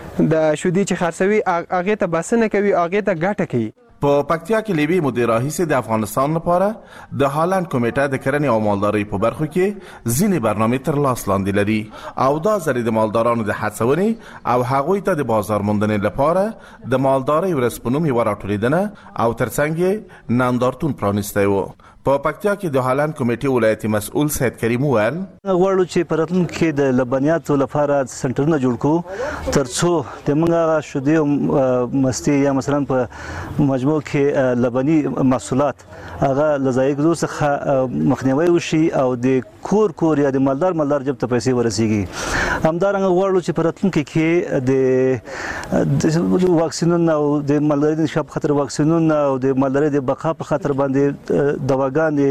د شودې چې خرڅوي هغه ته بسنه کوي هغه ته ګټه کوي. په پکتیا کې لیبي مدیر رئیس د افغانستان لپاره د هالند کمیټه د کرنې او مالدارۍ په برخو کې ځینې برنامې تر لاس لاندې لري او دا ځل د مالدارانو د هڅونې او هغوی ته د بازار موندنې لپاره د مالدارۍ ورځ په نوم یوه راټولیدنه او ترڅنګ یې نندارتون پرانیستی و. په پکتیا کې د هالند کمیټې ولایتي مسؤل سید کریم وویل غواړو چې په راتلونکي کې د لبنیاتو لپاره سنټرونه جوړ کړو ترڅو د موږ شودې او مستي یا مثلا په مجموع کې لبني محصولات هغه لزایګدو څخه مخنیوي وشي او د کور کور یا د مالدار مالدار جب ته پیسې ورسیږي. همدارنګه غواړو چې په راتلونکي کې د واکسینونو او د مالدارۍ د شپ خطر واکسینونو او د مالدارۍ د بقا په خاطر باندې دوا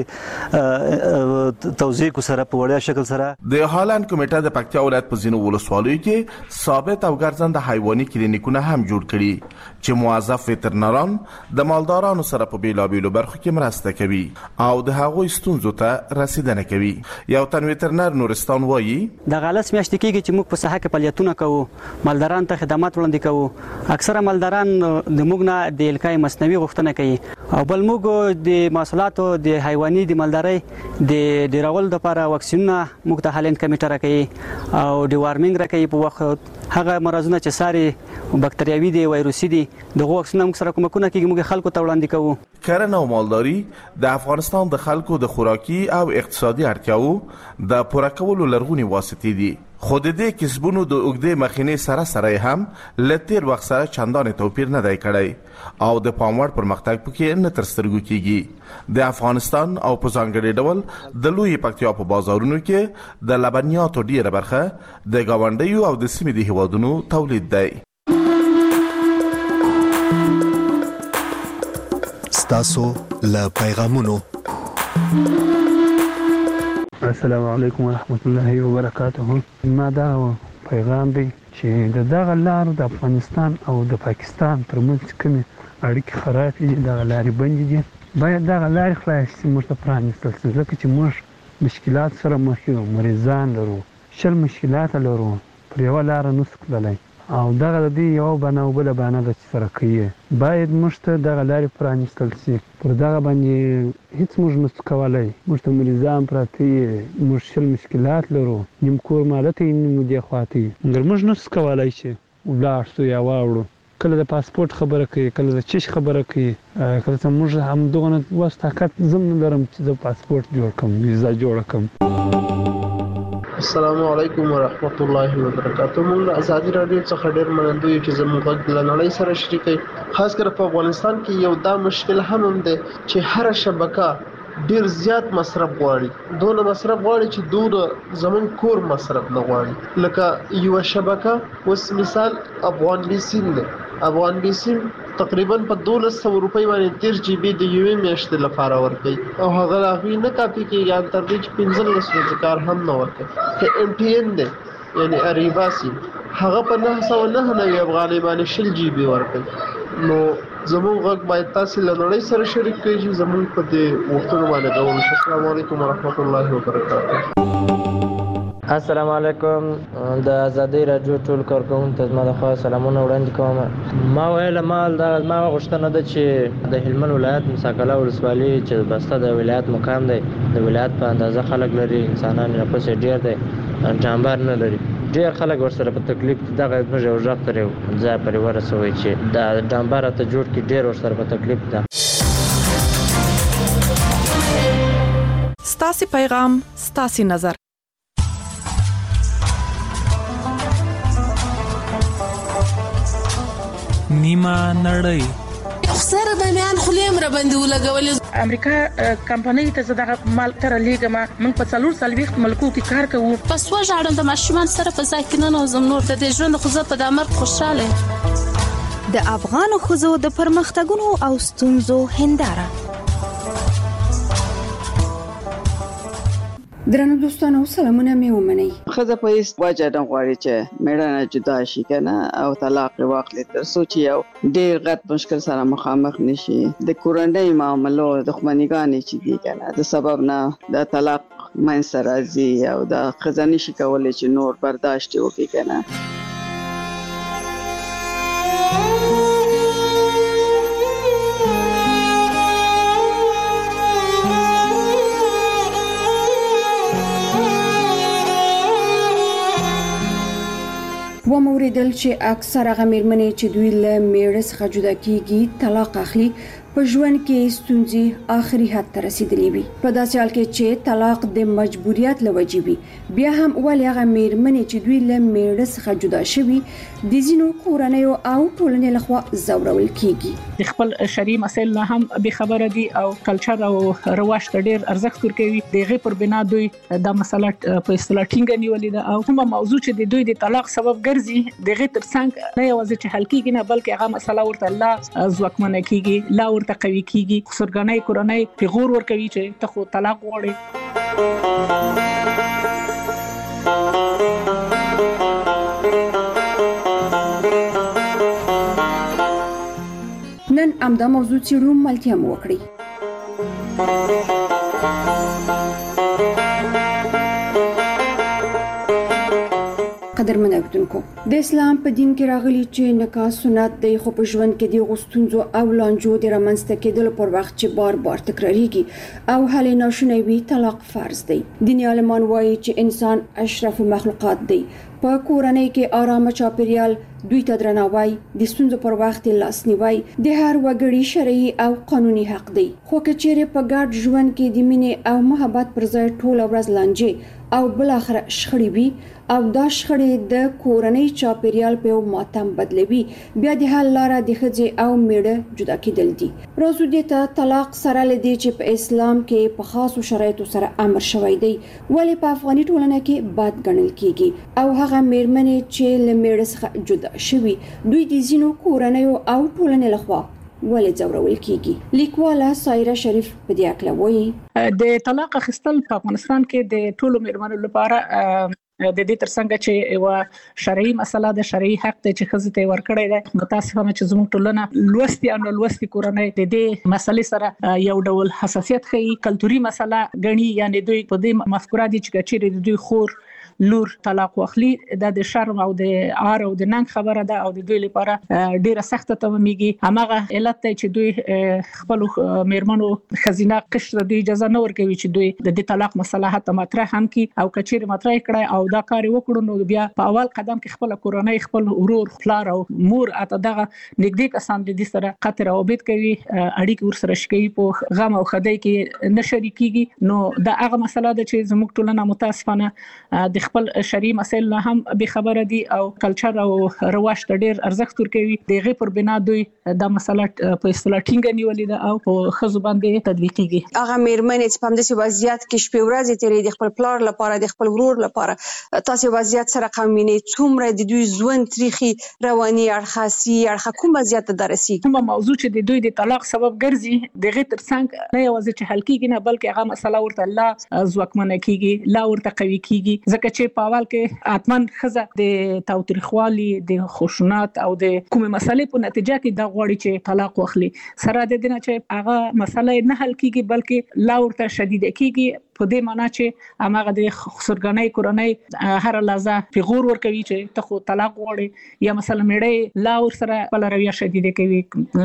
ګاندې توزیع کو سره په وړیا شکل سره د هالند کمیټه د پکتیا ولایت په ځینو ولسوالیو کې ثابت او ګرځنده حیواني کلینیکونه هم جوړ کړي چې موظف وترنران د مالدارانو سره په بیلابیلو برخو کې مرسته کوي او د هغوی ستونزو ته رسیدنه کوي. یو تن وترنر نورستان وایي د غلس میاشت کېږي چې موږ په ساحه کې فعالیتونه کوو مالداران ته خدمات وړاندې کوو. اکثره مالداران د موږ نه د الکای مصنوعي غوښتنه کوي او بل موږ د محصولاتو د حیواني د مالدارۍ د ډیرول لپاره واکسینونه موږ ته هالند کمیټه راکوي او د وارمینګ راکوي په وخت هغه مرزونه چې ساري بکتریاوي دي وایروسي دي دغه واکسینونه موږ سره کومکونه کوي موږ خلکو ته وړاندې کوو. کرنه او مالداري د افغانستان د خلکو د خوراکي او اقتصادي اړتیاو د پوره کولو لرغونی واسطې دي خو د دې کسبونو د اوږدې مخینې سره سره هم له تیر وخت سره چندانې توپیر نه دی کړی او د پاموړ پرمختګ پکې نه تر سترګو کیږي. د افغانستان او په ځانګړي ډول د لوی پکتیا په بازارونو کې د لبنیاتو ډیره برخه د گاونډیو او د سیمې د هیوادونو تولید دی. ستاسو له پیغامونو. السلام علیکم ورحمت الله وبرکاته. ما دا پیغام دی چې د دغه لار د افغانستان او د پاکستان ترمنځ کومې اړیکې خراب دي دغه لارې بندې دي باید دغه لارې خلاص شي موږ ته پرانیستل شي ځکه چې موږ مشکلات سره مخ یو مریضان لرو شل مشکلات لرو پر یوه لاره نسو تللی او دغه د دې یوه بانه او بله بانه ده چې سره کوي باید موږ ته دغه لارې پرانیستل شي پر دغه باندې هیڅ موږ نسو کولی موږ ته مریضان پراته یې موږ شل مشکلات لرو نیم کور مالته یې نیم دې خواته یې مګر موږ نسو کولی چې ولاړ شو یا واوړو کله د پاسپورت خبره کوي کله د چش خبره کوي کله چې موږ همدغه نه وس طاقت زم نه لرم چې د پاسپورت جوړ کړم ویزا جوړه کړم السلام علیکم ورحمت الله وبرکاته موږ ازادي رادیو څخه ډیر منندوی چې زموږ غږ له نړۍ سره شریکي خاص کر په افغانستان کې یو دا مشکل هم هم دی چې هر شبکه ډیر زیات مصرف غواړي دونه مصرف غواړي چې دونه زمون کور مصرف نه غواړي لکه یو شبکه وس مثال افغان بیسین دی افغان بیسین تقریبا په دولس سوه روپۍ باندې تیر جی بي د یوې میاشتې لپاره ورکوي او هغه هغوی نه کاپي کېږي ان تر دې چې پنځلس ورځې کار هم نه ورکوي که ایم ټي ان دی یعنی اریبا سیم هغه په نهه سوه نهه نوي افغانۍ باندې شل جی بي ورکوي نو زموږ غږ باید تاسې له نړۍ سره شریک کړئ چې زموږ په دې غوښتنو باندې غور وشي. السلام علیکم ورحمت الله وبرکاته. السلام علیکم د ازادي رادیو ټول کارکونکو ته زما د خوا سلامونه وړاندې کوم. ما ویل مال دا ما غوښتنه ده چې د هلمند ولایت مساکله ولسوالي چې بسته د ولایت مقام دی د ولایت په اندازه خلک لري انسانان نه پسې ډیر دی جانبار نه لري ډیر خلک ورسره په تکلیف دغه موږ یو ځای تر یو ځای پرې ورسوي چې د جانبار ته جوړ کې ډیر ورسره په تکلیف ده. ستاسو پیغام ستاسو نظر نیمه نړۍ سره د میان خلیم را باندې ولګولې امریکا کمپنۍ ته زداغه مال تر لیګما من په څلور سالويخت ملکو کې کار کوو پس وژاړم د ماشومان سره په ځای کې نه نوزم نور د ژوند خو زه په دمر خوشاله د افغان خوځو د پرمختګونو او ستونزو هنداره. درنو دوستانو سلامونه مې ومنئ. خزه په هیڅ وجه نه غواړي چې میړه جدا شي کنه او طلاق واخلي تر څو چې یو ډیر غټ مشکل سره مخامخ نشي د کورنۍ معاملو د خمنګانې چې دي کنه د سبب نه د طلاق من سره زی او د خزانه شي کولای چې نور برداشت وکړي کنه. و موریدل چې اکثر هغه مېرمنې چې دوی له میړه څخه جدا کیږي طلاق اخلي په ژوند کې ستونزې آخري حد ته رسیدلې وي. په داسې حال کې چې طلاق د مجبوریت له وجې وي بیا هم ولې هغه مېرمنې چې دوی له میړه څخه جدا شوي د ځینو کورنیو او ټولنې لخوا ځورول کیږي. خپل شرعي مسایل نه هم به خبره دي او کلچر او رواج ته ډېر ارزښت ورکوي. دغه پر بنا دوی د مسله په اصطلاح ټینګه نیولې ده او کومه موضوع چې د دوی د طلاق سبب ګرځي دغه ترڅنګ نه یوازې چې حل کیږي نه بلکې هغه مسله ورته لا ځواکمنه کیږي لا ورته قوي کیږي. سرګنۍ کورنۍ پیغور ورکوي چې ته خو طلاق غواړې. نن امدا موضوع څیړو ملتیا مو وکړي. قدرمن اوریدونکو د اسلام په دین کې راغلي چې نکاح سنت دی خو په ژوند کې د غوستونزو او لانجو د رامنځته کېدلو پر وخت چې بار بار تکراریږي او حل ناشونی وي طلاق فرض دی. دیني عالمان وایي چې انسان اشرف مخلوقات دی. په کورنۍ کې آرامه چاپیریال دوی ته درناوی د ستونزو پر وخت لاسنیوي د هر وګړي شرعي او قانوني حق دی. خو کچېره په ګډ ژوند کې د مینې او محبت پر ځای ټول ورځ لانجې او بل اخر شخړې وي او دا شخړې د کورنۍ چاپیریال په ماتم بدلوي بیا د حل لاره د ښځې او میړه جدا کېدل دي. راځو دې ته طلاق سره لدی چې په اسلام کې په خاصو شرایطو سره امر شوی دی ولې په افغاني ټولنه کې بد ګڼل کیږي او هغه مېرمنې چې له میړه څخه جدا شوي دوی د ځینو کورنیو او ټولنې لخوا ولې ځورول کیږي. لیکواله سایره شریف په دې اړه وایي د طلاق اخیستل په افغانستان کې د ټولو مېرمنو لپاره د دې ترڅنګ چې یو شرعي مسله د شرعي حق ته چې خزه ته ورکړی دی متاسفانه چې زموږ ټولنه لوستي او لوستي کورنۍ د دې مسلې سره یو ډول حساسیت ښيي کلتوري مسله غني یعنی دوی په دې مفکوره دي چې چیرې د دوی خور لور طلاق واخلي د شرم او د عار او د ننګ خبره ده او د دوی لپاره ډیره سخته تمامېږي همغه علت ته چې دوی خپل میرمنو خزینه قشر دوی اجازه نه ورکوي چې دوی د دې طلاق مسله حتی مطرح هم کی او کچېر مطرح کړي او دا کار وکړو نو بیا په اول قدم کې خپل کورنۍ خپل ورور پلار او مور اته دغه نږدې کسان د دې سره قطر او بيت کوي اړیکې ورسره شکي په غم او خدای کې نه شریکيږي نو دا هغه مسله ده چې زموږ ټولنه متاسفانه د خپل شرعي مسایل نه هم به خبره دي او کلچر او رواج ته ډیر ارزښت ورکوي دغه پر بنا دوی د مسله په اصطلاح ټینګ نیولې ده او په خزو باندې تطبیقيږي هغه میرمنې چې په همداسې وضعیت کې شپې ورځې تیرې د خپل پلار لپاره د خپل ورور لپاره تاسو وضعیت سره قومینه څومره د دوی ژوند تاریخي رواني اړخاسي اړخ کوم وضعیت درسي کوم موضوع چې د دوی د طلاق سبب ګرځي دغه ترڅنګ نه یوازې چې حل کیږي نه بلکې هغه مسله ورته لا ځواکمنه کیږي لا ورته قوي کیږي ځکه چې په اول کې اتمن خزه د تاوتریخوالي د خشونت او د کومه مسلې په نتیجه کې د غوړي چې طلاق واخلي سره د دې نه چې هغه مسله نه حل کیږي بلکې لا ورته شدید کیږي په دې معنی چې هغه د خسرګنۍ کورنۍ هر لحظه پیغور ور کوي چې ته خو طلاق غوړي یا مثلا میړې لا ور سره بل رویه شدید کوي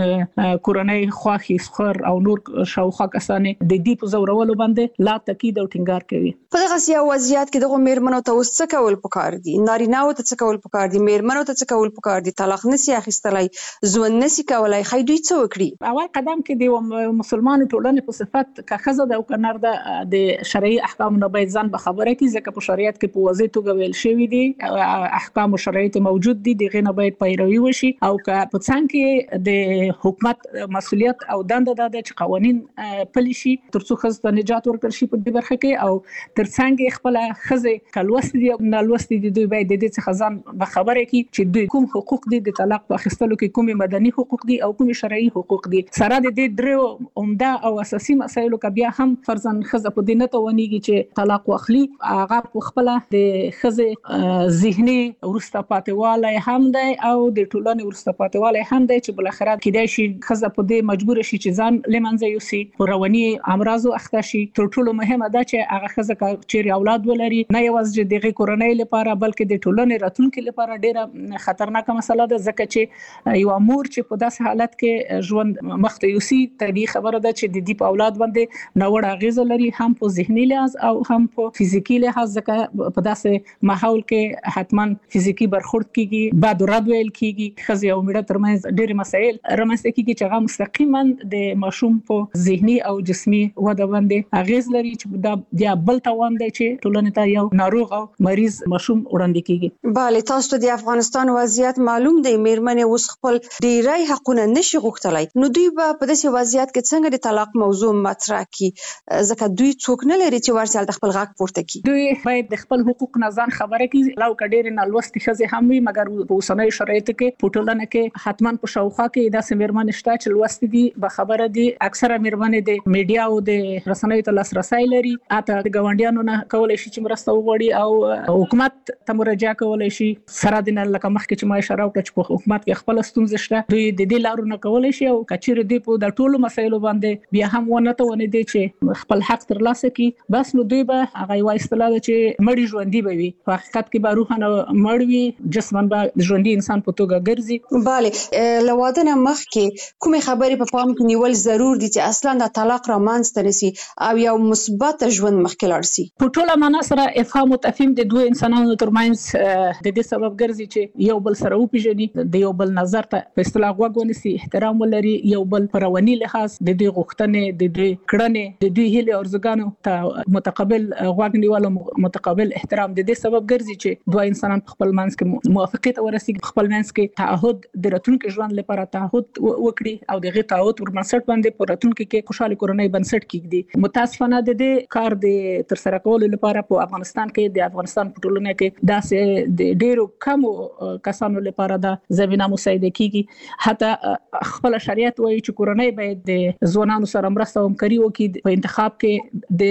کورنۍ خواخي سخر او نور شاوخوا کسانه د دې په زورولو باندې لا تاکید او ټینګار کوي په دغه سیاسي وضعیت کې دغه میرمنو ته اوس څه کول پکار دي نارینه‌و ته څه کول پکار دي میرمنو ته څه کول پکار دي طلاق نسی اخیستلای ژوند نسی کولای خای دوی څه وکړي اول قدم کې د مسلمانانو ټولنې په صفت که خزه د او کنار د شرعي احکام نه باید ځان به خبره کی ځکه په شریعت کې په واضح توګه ویل شوی دي احکام او شرایط موجود دي دغه نه باید پیروي وشي او که په څنګه کې د حکومت مسؤلیت او دنده ده چې قوانين پلي شي ترڅو خزه نجات ورکړي شي په دې برخه کې او ترڅنګ خپل خزه کلوست دي او نلوست دي دوی باید د دې څخه ځان به خبره کی چې دوی کوم حقوق دي د طلاق په اخیستلو کې کوم مدني حقوق دي او کوم شرعي حقوق دي سره د دې درو عمده او اساسي مسایلو کې بیا هم فرضاً خزه په دې نه توانيږي چې طلاق واخلي هغه په خپل د خزه ذهني ورسته پاتېواله هم دی او د ټولنې ورسته پاتېواله هم دی چې بل اخر کې د شي خزه په دې مجبور شي چې ځان لمنځه یوسي رواني امراض او اخته شي تر ټولو مهمه ده چې هغه خزه چې اولاد ولري نه یوازې د کورنۍ لپاره بلکې د ټولنې راتلونکو لپاره ډیره خطرناکه مسله ده ځکه چې یو امور چې په داسې حالت کې ژوند مخته یوسي طبيعي خبره ده چې د دې په اولاد باندې نوړ اغیزه لري هم په ذهني لحاظ او هم په فزیکی لحاظ ځکه په داسې ماحول کې حتمان فزیکی برخورد کیږي بعد رد ویل کیږي خزي او میړه ترمنځ ډېر مسایل رامنځته کیږي چې هغه مستقیما د ماشوم په ذهني او جسمي وده باندې اغیز لري چې دا بیا بل توان دی چې ټولنې ته یو ناروغ او مریض ماشوم وړاندې کیږي bale تاسو ته د افغانستان وضعیت معلوم دی میرمنې اوس خپل ډیری حقونه نشي غوښتلای نو دوی په داسې وضعیت کې څنګه د طلاق موضوع مطرح کی ځکه دوی څوک نه لري چې ورسره د خپل غږ پورته کی دوی باید د خپل حقوق نه ځان خبره کی لو کډیر نه لوستي خزه هم وي مګر په اوسنۍ شرایطو کې په ټولنه کې حتمان په شاوخوا کې د سیمرمن شته چې لوستي دي به خبره دي اکثره میرمنې د میډیا او د رسنیو ته لاسرسي لري اته د ګوندیانو نه کولای شي چې مرسته وغوړي او حکومت ته مراجعه کولای شي سره د نه لکه مخکې چې ما اشاره وکړه چې په حکومت کې خپل ستونزې شته دوی د دې لارو نه کولای شي او کچیر دی په د ټولو مسایلو باندې بیا هم ونه ته ونه دي چې خپل حق ترلاسه کی بس نو دوی به هغه وایي اصطلاح چې مړی ژوندۍ به وي په حقیقت کې به روحانه مړ وي جسمن به ژوندۍ انسان په توګه ګرځي bale لوادنه مخکې کومه خبرې په پام کې نیول ضرور دي چې اصلا د طلاق رامنځته نشي او یو مثبت ژوند مخکې لاړ شي په ټوله معنا سره افهام او تفهیم د دوه انسانانو ترمنځ د دې سبب ګرځي چې یو بل سره وپیژني د یو بل نظر ته په اصطلاح غوږ احترام ولري یو بل پروانی لحاظ د دې غوښتنې د دې کړنې د دې هیله ارزګانو ته متقابل غوږ نیول متقابل احترام د دې سبب ګرځي چې دوه انسانان په خپل منځ کې موافقت ورسېږي خپل منځ کې تعهد د راتلونکي ژوند لپاره تعهد وکړي او دغه تعهد پر بنسټ باندې په راتلونکي کې خوشاله کورنۍ بنسټ کیږي متاسفانه د دې کار د تر سره کولو لپاره په افغانستان کې د افغانستان په ټولنه کې داسې د ډیرو کم کسانو لپاره د زمينه مساعده کیږي حتی خپل شریعت وایي چې کورنۍ باید د ځوانانو سره مرسته او همکاري وکړي په انتخاب کې د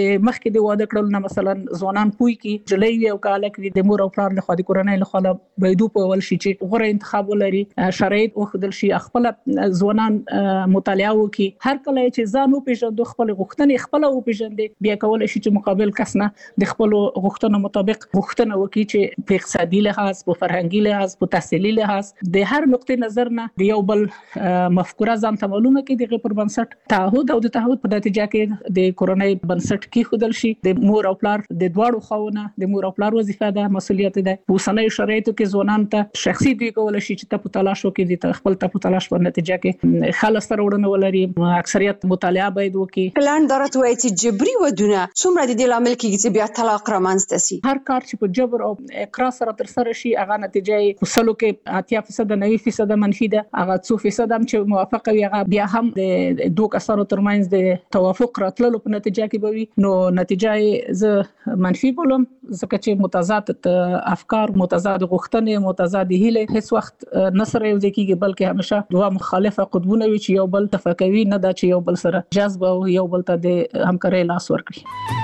مخکې د واده کړل نه مثلا ځوانان پوي کی جلې یو کال کې د مور او پلار له خوا د کورنۍ له خوا بيدو په ول شي چې غوړه انتخاب ولري شرایط او خدل شي خپل ځوانان مطالعه وکي هر کله چې ځانو پیژندو خپل غوښتنې خپل او پیژندې بیا کول شي چې مقابل کس نه د خپل غوښتنو مطابق غوښتنه وکي چې په اقتصادي لحاظ په فرهنګي لحاظ په تحصیلي لحاظ د هر نقطې نظر نه د یو بل مفکوره ځان ته معلومه کې د پر بنسټ تعهد او د تعهد په نتیجه کې د کورنۍ بنسټ کې خدل شي د مور او پلار د دواړو خواونه د مور او پلار وظیفه ده مسولیت ده په اوسنۍ شرایطو کې ځوانان ته شخصي دی کول شي چې ته په تلاش وکړي د خپل ته په تلاش په نتیجه کې خلاص سره وړاندې ولري اکثریت مطالعه باید وکړي پلان درته وایي چې جبري ودونه څومره د دې لامل کېږي چې بیا طلاق رامنځته شي هر کار چې په جبر او اقرار سره تر سره شي هغه نتیجه په سلو کې اتیا فیصد نوي فیصد منفي ده هغه څو فیصد هم چې موافقه وي هغه بیا هم د دوه کسانو ترمنځ د توافق راتللو په نتیجه کې به وي نو نتیجه یې ز منفي بولم ځکه چې متضاد افکار متضاد غوښتنې متضاد هیله هیڅ وخت نه سره یو ځای کېږي بلکې همیشه دوه مخالفه قطبونه وي چې یو بل تفکوي نه دا چې یو بل سره جذب او یو بل ته د همکارۍ لاس ورکړي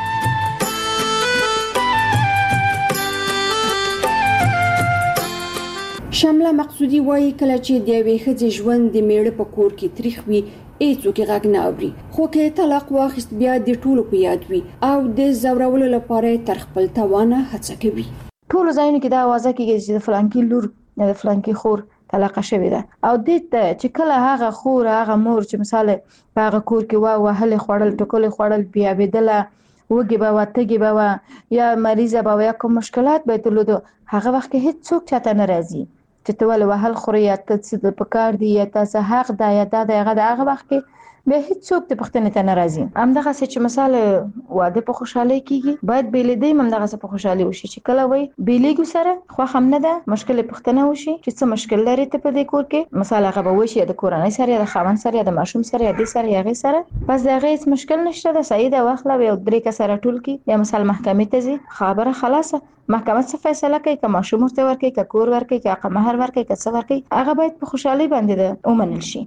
شامله مقصودی وایي کله چې د یوې ښځې ژوند د میړه په کور کې تریخ وي هیڅوک غږ نه اوري خو کې طلاق واخیست بیا د ټولو په یاد وي او د زورولو لپاره تر خپل توانه هڅه کوي ټول ځایونه کې دا आवाज کېږي چې د فلانکی لور یا د فلانکی خور طلاق شوی ده او د چې کله هغه خور هغه مور چې مثال په هغه کور کې وا وهل خوړل ټکول خوړل بیا بدله وګي به واتګي به یا مریضه به یا کوم مشکلات به تلودو هغه وخت کې هیڅ څوک چاته ناراضي چې ته ول وهل خوري یا ته د پکار دی یا تاسو حق دا یا دا هغه وخت کې به هیڅ څوک د پښتنې ته ناراضي همدغه چې مثال واده په خوشحالي کیږي باید بیلېدې همدغه په خوشحالي وشي چې کله وای بیلېګو سره خو هم نه ده مشکل پښتنه وشي چې څه مشکل لري ته په دې کور کې مثال هغه به وشي د کورنۍ سره یا د خاوند سره یا د ماشوم سره یا د سره یا غي سره بس دا غي هیڅ مشکل نشته د سعیده واخله یو درې کا سره ټول کی یا مثال محکمې ته ځي خبره خلاصه محکمه څه فیصله کوي که ماشوم ورته ورکړي که کور ورکړي که حق مہر ورکړي که څه ورکړي هغه باید په خوشحالي باندې ده ومنل شي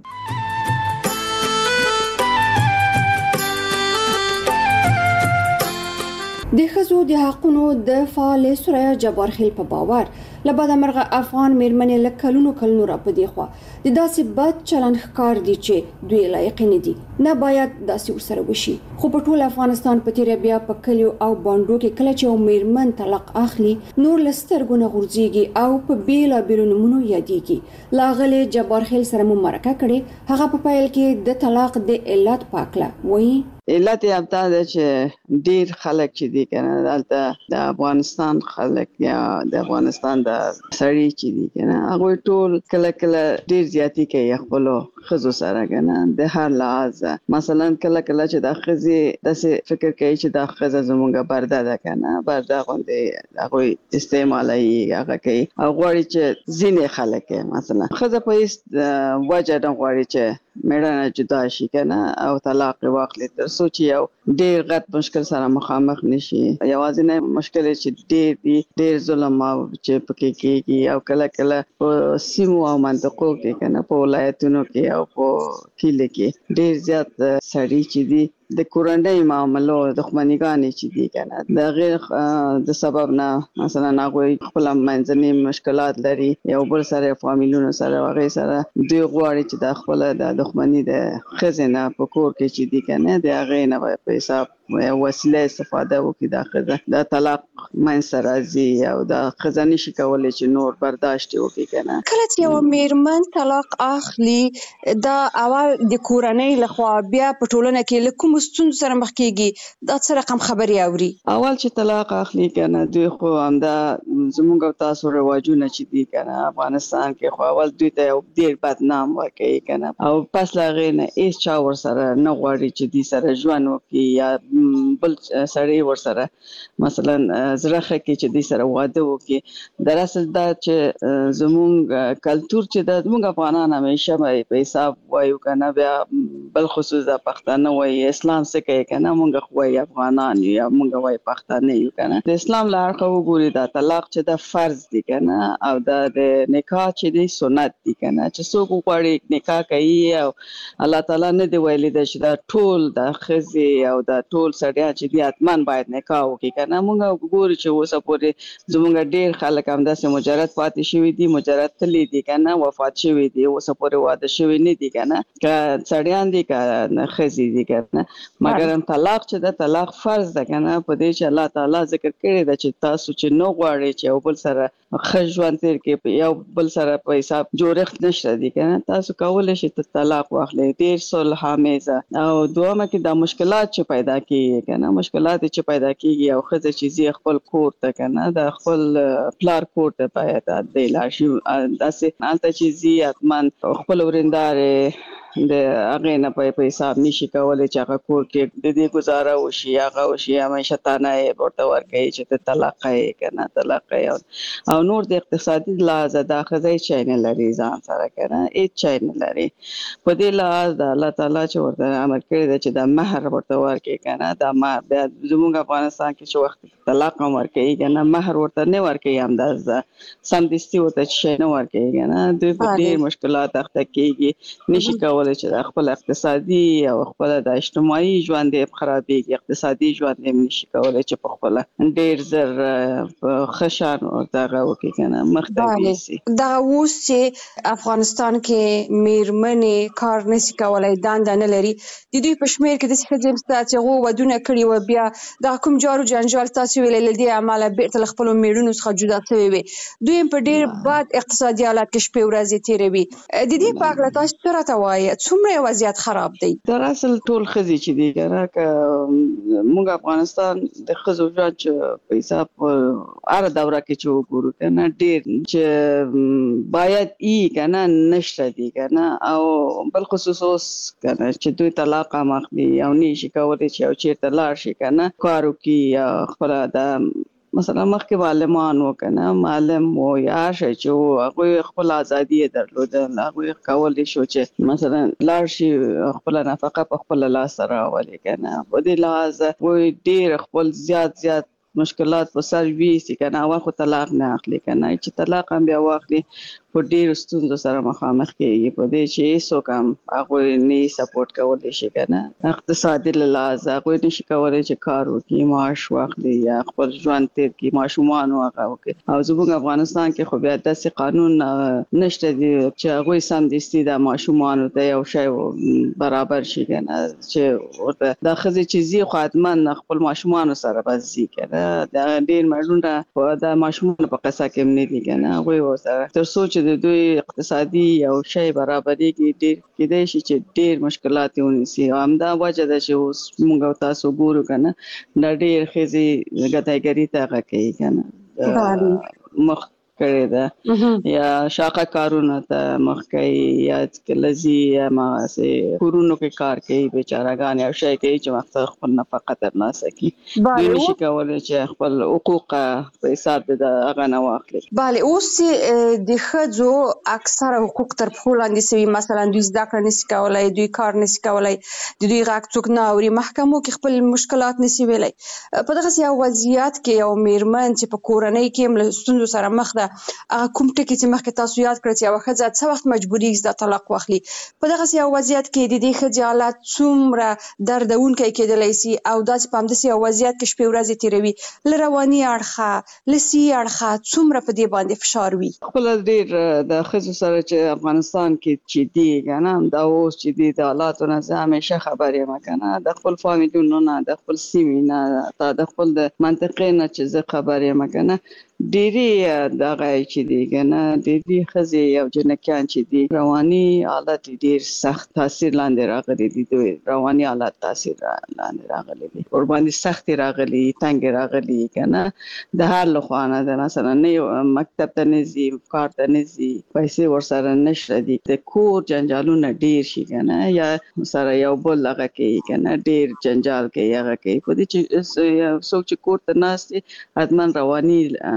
د ښځو د حقونو د فعال سوریا جبار خیل په باور لبدا مرغه افغان میرمنې له کلونو کلونو را پدې خو د داسې بد چلند ښکار دي چې دوی لایق نه دي نه باید داسې ورسره وشي خو په ټول افغانستان په تیر بیا په کلیو او باندو کې کله چې میرمن طلاق اخلي نور لسترګونه غورځيږي او په بیلا بیرو نمونو یادېږي لاغله جبار خیل سره مو مرکه کړي هغه په پایل کې د طلاق د علت پاکله وایي علت یې هم دا ده چې ډیر خلک چې دي کنه دلته د افغانستان خلک یا د افغانستان د سړي چې دي کنه هغه ټول کله کله ډیر زیاتی کوي خپل خزو سره کنه د هر لحاظ مثلا کله کله چې د خزي داسې فکر کوي چې د خزه زمونږه برده ده کنه برده غوندې هغه استعمالي هغه کوي او غواړي چې ځینې خلک مثلا خزه په هیڅ وجه نه غواړي چې میړه جدا شي کنه او طلاق واخلي تر سوچ یو ډیر غټ مشکل سره مخامخ نشي یوازې نه مشکل چې ډیر دي ډیر ظلم او چې پکې کېږي او کله کله په سیمو او منطقو کې کنه په ولایتونو کې او په کلی کې ډیر زیات سړي چې دي د کورنۍ معاملو د خمنګانې چې دي کنه د غیر د سبب نه مثلا هغه خپل منځني مشکلات لري یو بل سره فامیلونو سره هغه سره دوی غواړي چې د خپل د دښمنۍ د خزینه په کور کې چې دي کنه د هغه نه په حساب وسیله استفاده وکړي د خزه د طلاق من سره زی او د خزانه شي کولای چې نور برداشت وکړي کنه کله چې یو میرمن طلاق اخلي دا اول د کورنۍ لخوا بیا په ټولنه کې لکه مستون سره مخ کېږي دا څه رقم خبري اوري اول چې طلاق اخلي کنه دوی خو هم دا زموږ تاسو رواجونه چې دي کنه افغانستان کې خو اول دوی ته ډیر بدنام ورکړي کنه او پس لا غینه هیڅ چا ور سره نه غواړي چې دې سره ژوند وکړي یا بل سړی ور سره مثلا زړه کې چې دې سره واده وکړي در اصل دا چې زموږ کلچر چې د زموږ افغانان همیشه په حساب وایو کنه بیا بل خصوص د پښتانه وایي اسلام څه کوي کنه مونږ خو یې افغانان یو مونږ وای پښتانه یو کنه د اسلام لار خو وګوري دا طلاق چې د فرض دي کنه او د نکاح چې دی سنت دي کنه چې څوک غواړي نکاح کوي او الله تعالی نه دی ویلي چې دا ټول د خزي او د ټول سړیا چې دی اتمن باید نکاح وکړي کنه مونږ وګوري چې اوسه پورې زمونږ ډیر خلک هم داسې مجرد پاتې شوی دي مجرد تللی دي کنه وفات شوی دي اوسه پورې واده شوی نه دي کنه که سړیان دي که خزي دي کنه مګر هم طلاق چې د طلاق فرض ده کنه په دې چې الله تعالی ذکر کړی دا چې تاسو چې نو غواړئ چې یو بل سره خجوان تیر کې یو بل سره په حساب جوړښت نشته دي کنه تاسو کولای شئ طلاق واخلئ ډیر صلح امیزه او دوامه کې د مشکلات چې پیدا کیږي کنه مشکلات چې پیدا کیږي او خزه چې زی خپل کور ته کنه د خپل پلار کور ته پاتې دی لاشي داسې حالت چې زی اتمن خپل ورندار د هغه نه په حساب نشي کولای چې هغه کور کې د دې گزاره وشي هغه وشي همیشه تانه ورته ورکړي چې ته طلاق یې کنه طلاق یې او نور د اقتصادي لحاظ د اخذای چای نه لري ځان سره کنه هیڅ چای نه لري په دې لحاظ د الله تعالی چې ورته امر کړی دی چې د مہر ورته ورکړي کنه د مہر د زموږ افغانستان کې چې وخت طلاق ورکړي کنه مہر ورته نه ورکړي همداز سم دستي ورته شي نه ورکړي کنه دوی په ډېر مشکلات اخته کېږي نشي کولای چې خپل اقتصادي او خپل د اجتماعي ژوند یې خرابېږي اقتصادي ژوند یې نشي کولای چې په خپل ډېر زر خشان او دغه وکړي کنه مختلفي سي دا اوس چې افغانستان کې میرمنې کار نشي کولای دانده نه لري د دوی په شمیر کې د څه ځم چې غو ودونه کړي و بیا د کوم جارو جنجال تاسو ویل ل دې عمله بیرته خپل میړونو څخه جدا شوی وي دوی په ډېر بد اقتصادي حالت کې شپې ورځې تیروي د دې په اړه تاسو څه راته وایي څومره وضعیت خراب دی در اصل ټول خزي چې دی کنه ک موږ افغانستان د خزو ژوند په حساب اره دوره کې چې وګورو کنه ډیر چې باید ای کنه نشته دی کنه او بل خصوص اوس کنه چې دوی طلاق مخدي او نشي کولای چې او چیرته لاړ شي کنه کارو کې خپل د مثلا مخکې معلمان وکنه معلم و یا شي چې هغه خپل ازادي درلوده هغه کولای شو چې مثلا لاړ شي خپل نفقه په خپل لاس راولي کنه په دې لحاظ وې ډیر خپل زیات زیات مشکلات په سر وی کنه او خو طلاق نه اخلي کنه چې طلاق هم بیا واخلي په ډیر ستونزو سره مخامخ کیږي په دې چې هیڅ کم هغه نه سپورټ کولای شي کنه اقتصادي لحاظ هغه نشي کولای چې کار وکړي معاش واخلي یا خپل ژوند تیر کې ماشومان واغه وکړي او زموږ افغانستان کې خو بیا داسې قانون نشته دی چې هغه سم دستي د ماشومان ته یو شی برابر شي کنه چې ورته د خزي چې زی خدمت خپل ماشومان سره بزي کنه دا ډیر مړونه د ماشومان په قصه کې نه دي کنه هغه وسره تر سوچ د دوی اقتصادي او شی برابرۍ کې ډیر کېدای شي چې ډیر مشکلات ونیسي همدا وجه ده چې اوس موږ تاسو ګورو کنه د ډیر خزي غتایګری ته کوي کنه مخ کړی ده یا شاقه کارونه ته مخ کوي یا کلزي یا ما سه کورونو کې کار کوي بیچارهګان او شي کوي چې وخت خپل نفقه ترلاسه کوي دوی نشي کولای چې خپل حقوق په حساب د هغه نه واخلي bale اوس د خځو اکثره حقوق تر پخو لاندې سوي مثلا دوی زده کړه نشي کولای دوی کار نشي کولای د دوی غاک څوک نه اوري محکمو کې خپل مشکلات نشي ویلای په دغه یو وضعیت کې یو میرمن چې په کورنۍ کې مل ستونزو سره مخ ده هغه کوم ټکی چې مخکې تاسو یاد کړی چې هغه ځات څه وخت مجبوري د طلاق واخلي په دغه یو وضعیت کې د دې خجالت څومره دردونکي کېدلی سي او داسې په همداسې یو وضعیت کې شپې ورځې تیروي له رواني اړخه له سي اړخه څومره په دې باندې فشار وي خپل ډېر د ښځو سره چې افغانستان کې چې دی کنه دا اوس چې دی د حالاتو نه زه همیشه خبر یم کنه د خپل فامیلونو نه د خپل سیمې نه تا د خپل د منطقې نه چې زه خبر یم کنه ډېری دغه چې دی کنه ډېری خزي او جنکیان چې دی رواني حالت ډېر سخت تاثیر لاندې راغلي دي دوی رواني حالت تاثیر لاندې راغلي دي ور باندې سخت راغلي تنګ راغلي کنه د هر لخوانه د مثلا نه مکتب ته نزي کار ته نزي پیسې ور سره نشته دي د کور جنجالونه ډېر شي کنه یا سره یو بل هغه کوي کنه ډېر جنجال کوي هغه کوي په دې چې سوچ کور ته ناشته ادمن رواني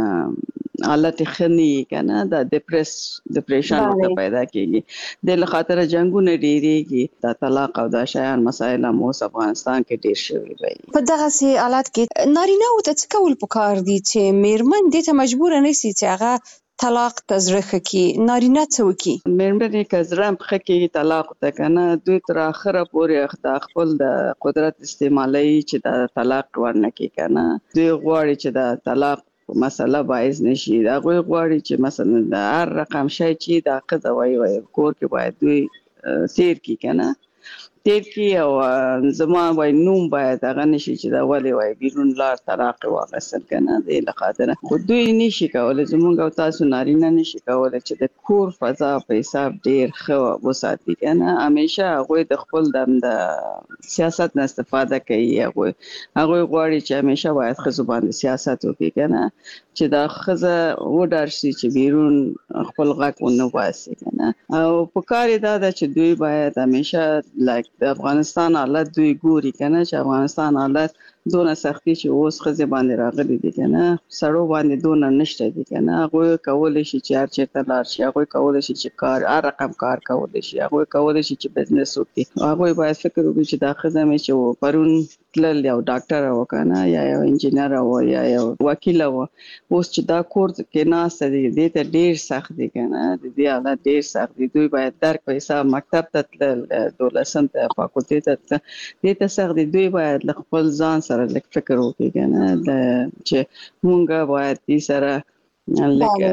حالت خني کنه د ډیپریس ډیپریشن ورته پیدا کیږي د لخاطر جنگونه ډیریږي د طلاق او د شایان مسایل مو افغانستان کې ډیر شوی وي. په دغه سي حالات کې نارینه او ته کول پکار دي چې میرمن دې ته مجبور نه سي چې هغه طلاق تزرخه کی نارینه څه وکي میرمن کزرم خکې طلاق ته کنه دوی تر اخره پورې خپل د قدرت استعمالي چې د طلاق ورنکي کنه دوی غواړي چې د طلاق مسله باعث نشي دا غوي غواړي چې مثلا د هر رقم شي چې د قضا وای وای کور کې باید دوی تیر کی کنه تیر کی او زما وای نوم باید هغه نشي چې دا ولې وای بیرون لار طلاق واغسل کنه د لخاطر خو دوی نشي کولای زمونږ او تاسو نارینه نشي کولای چې د کور فضا په حساب ډیر خو وساتي کنه همیشه هغه د خپل د سیاست نه استفاده کوي هغه هغه غواړي چې همیشه باید خو باندې سیاست وکړي کنه چې دا خزه وډار شي چې بیرون خپل غاک ونه واسي کنه او په کار دا چې دوی باید همیشه لایک د افغانستان حالت دوی ګوري کنه چې افغانستان حالت دونه سختي چې اوس خزه باندې راغلي دي کنه سړو باندې دونه نشته دي کنه هغه کول شي چې هر چیرته لار شي هغه کول شي چې کار هر رقم کار کول شي هغه کول شي چې بزنس وکړي هغه باید فکر وکړي چې دا خزه مې چې پرون تل یو ډاکټر او کنه یا یو انجینر او یا یو وکیل او اوس چې دا کور کې ناس دي دې ته ډیر سخت دي کنه دې حالت ډیر سخت دي دوی باید در په حساب مکتب ته تل دولسم ته فاکولټي ته دې ته سخت دي دوی باید خپل ځان سره لک فکر وکړي کنه چې مونږه باید دې سره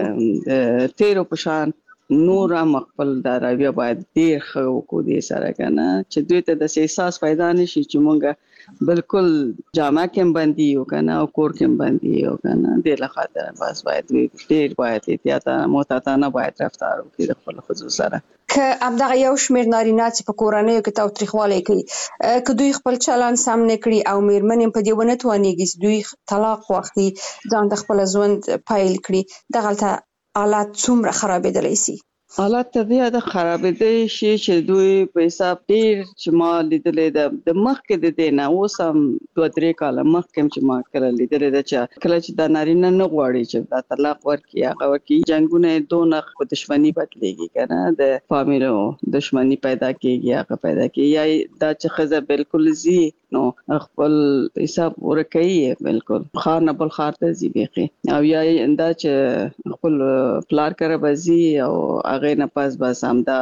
لکه تیرو پشان نور مخبل د راویه باید ډیر خو کو دې سره کنه چې دوی ته د احساس پیدا نشي چې مونږه بالکل جامه کې باندې یو کنه او کور کې باندې یو کنه د لخاطر بس باید ډیر باید احتیاط محتاطانه باید رفتار وکړي خپل خصوص سره که همدغه یو شمیر نارینه چې په کورنۍ کې تاوتریخوالی کوي که دوی خپل چلند سم نه کړي او میرمنې په دې ونه توانېږي چې دوی طلاق واخلي ځان د خپل ژوند پیل کړي دغلته حالات څومره خرابېدلی سي حالات ته د خرابېدې شي چې دوی په حساب ډیر چې ما لیدلې د د مخکې د دې نه اوس هم دوه درې کاله مخکې چې ما کله لیدلې ده چې کله چې د نارینه نه غواړي چې د طلاق ورکړي هغه ورکړي جنګونه دونه په دښمني بدلېږي کنه د فامیلو دښمني پیدا کېږي هغه پیدا کېږي یا دا چې ښځه بالکل زی نو خپل حساب ورکړي بالکل خار نه بل خار ته زی بيخي او یا دا چې خپل پلار کړه بزي او هغه نه پاس بس هم دا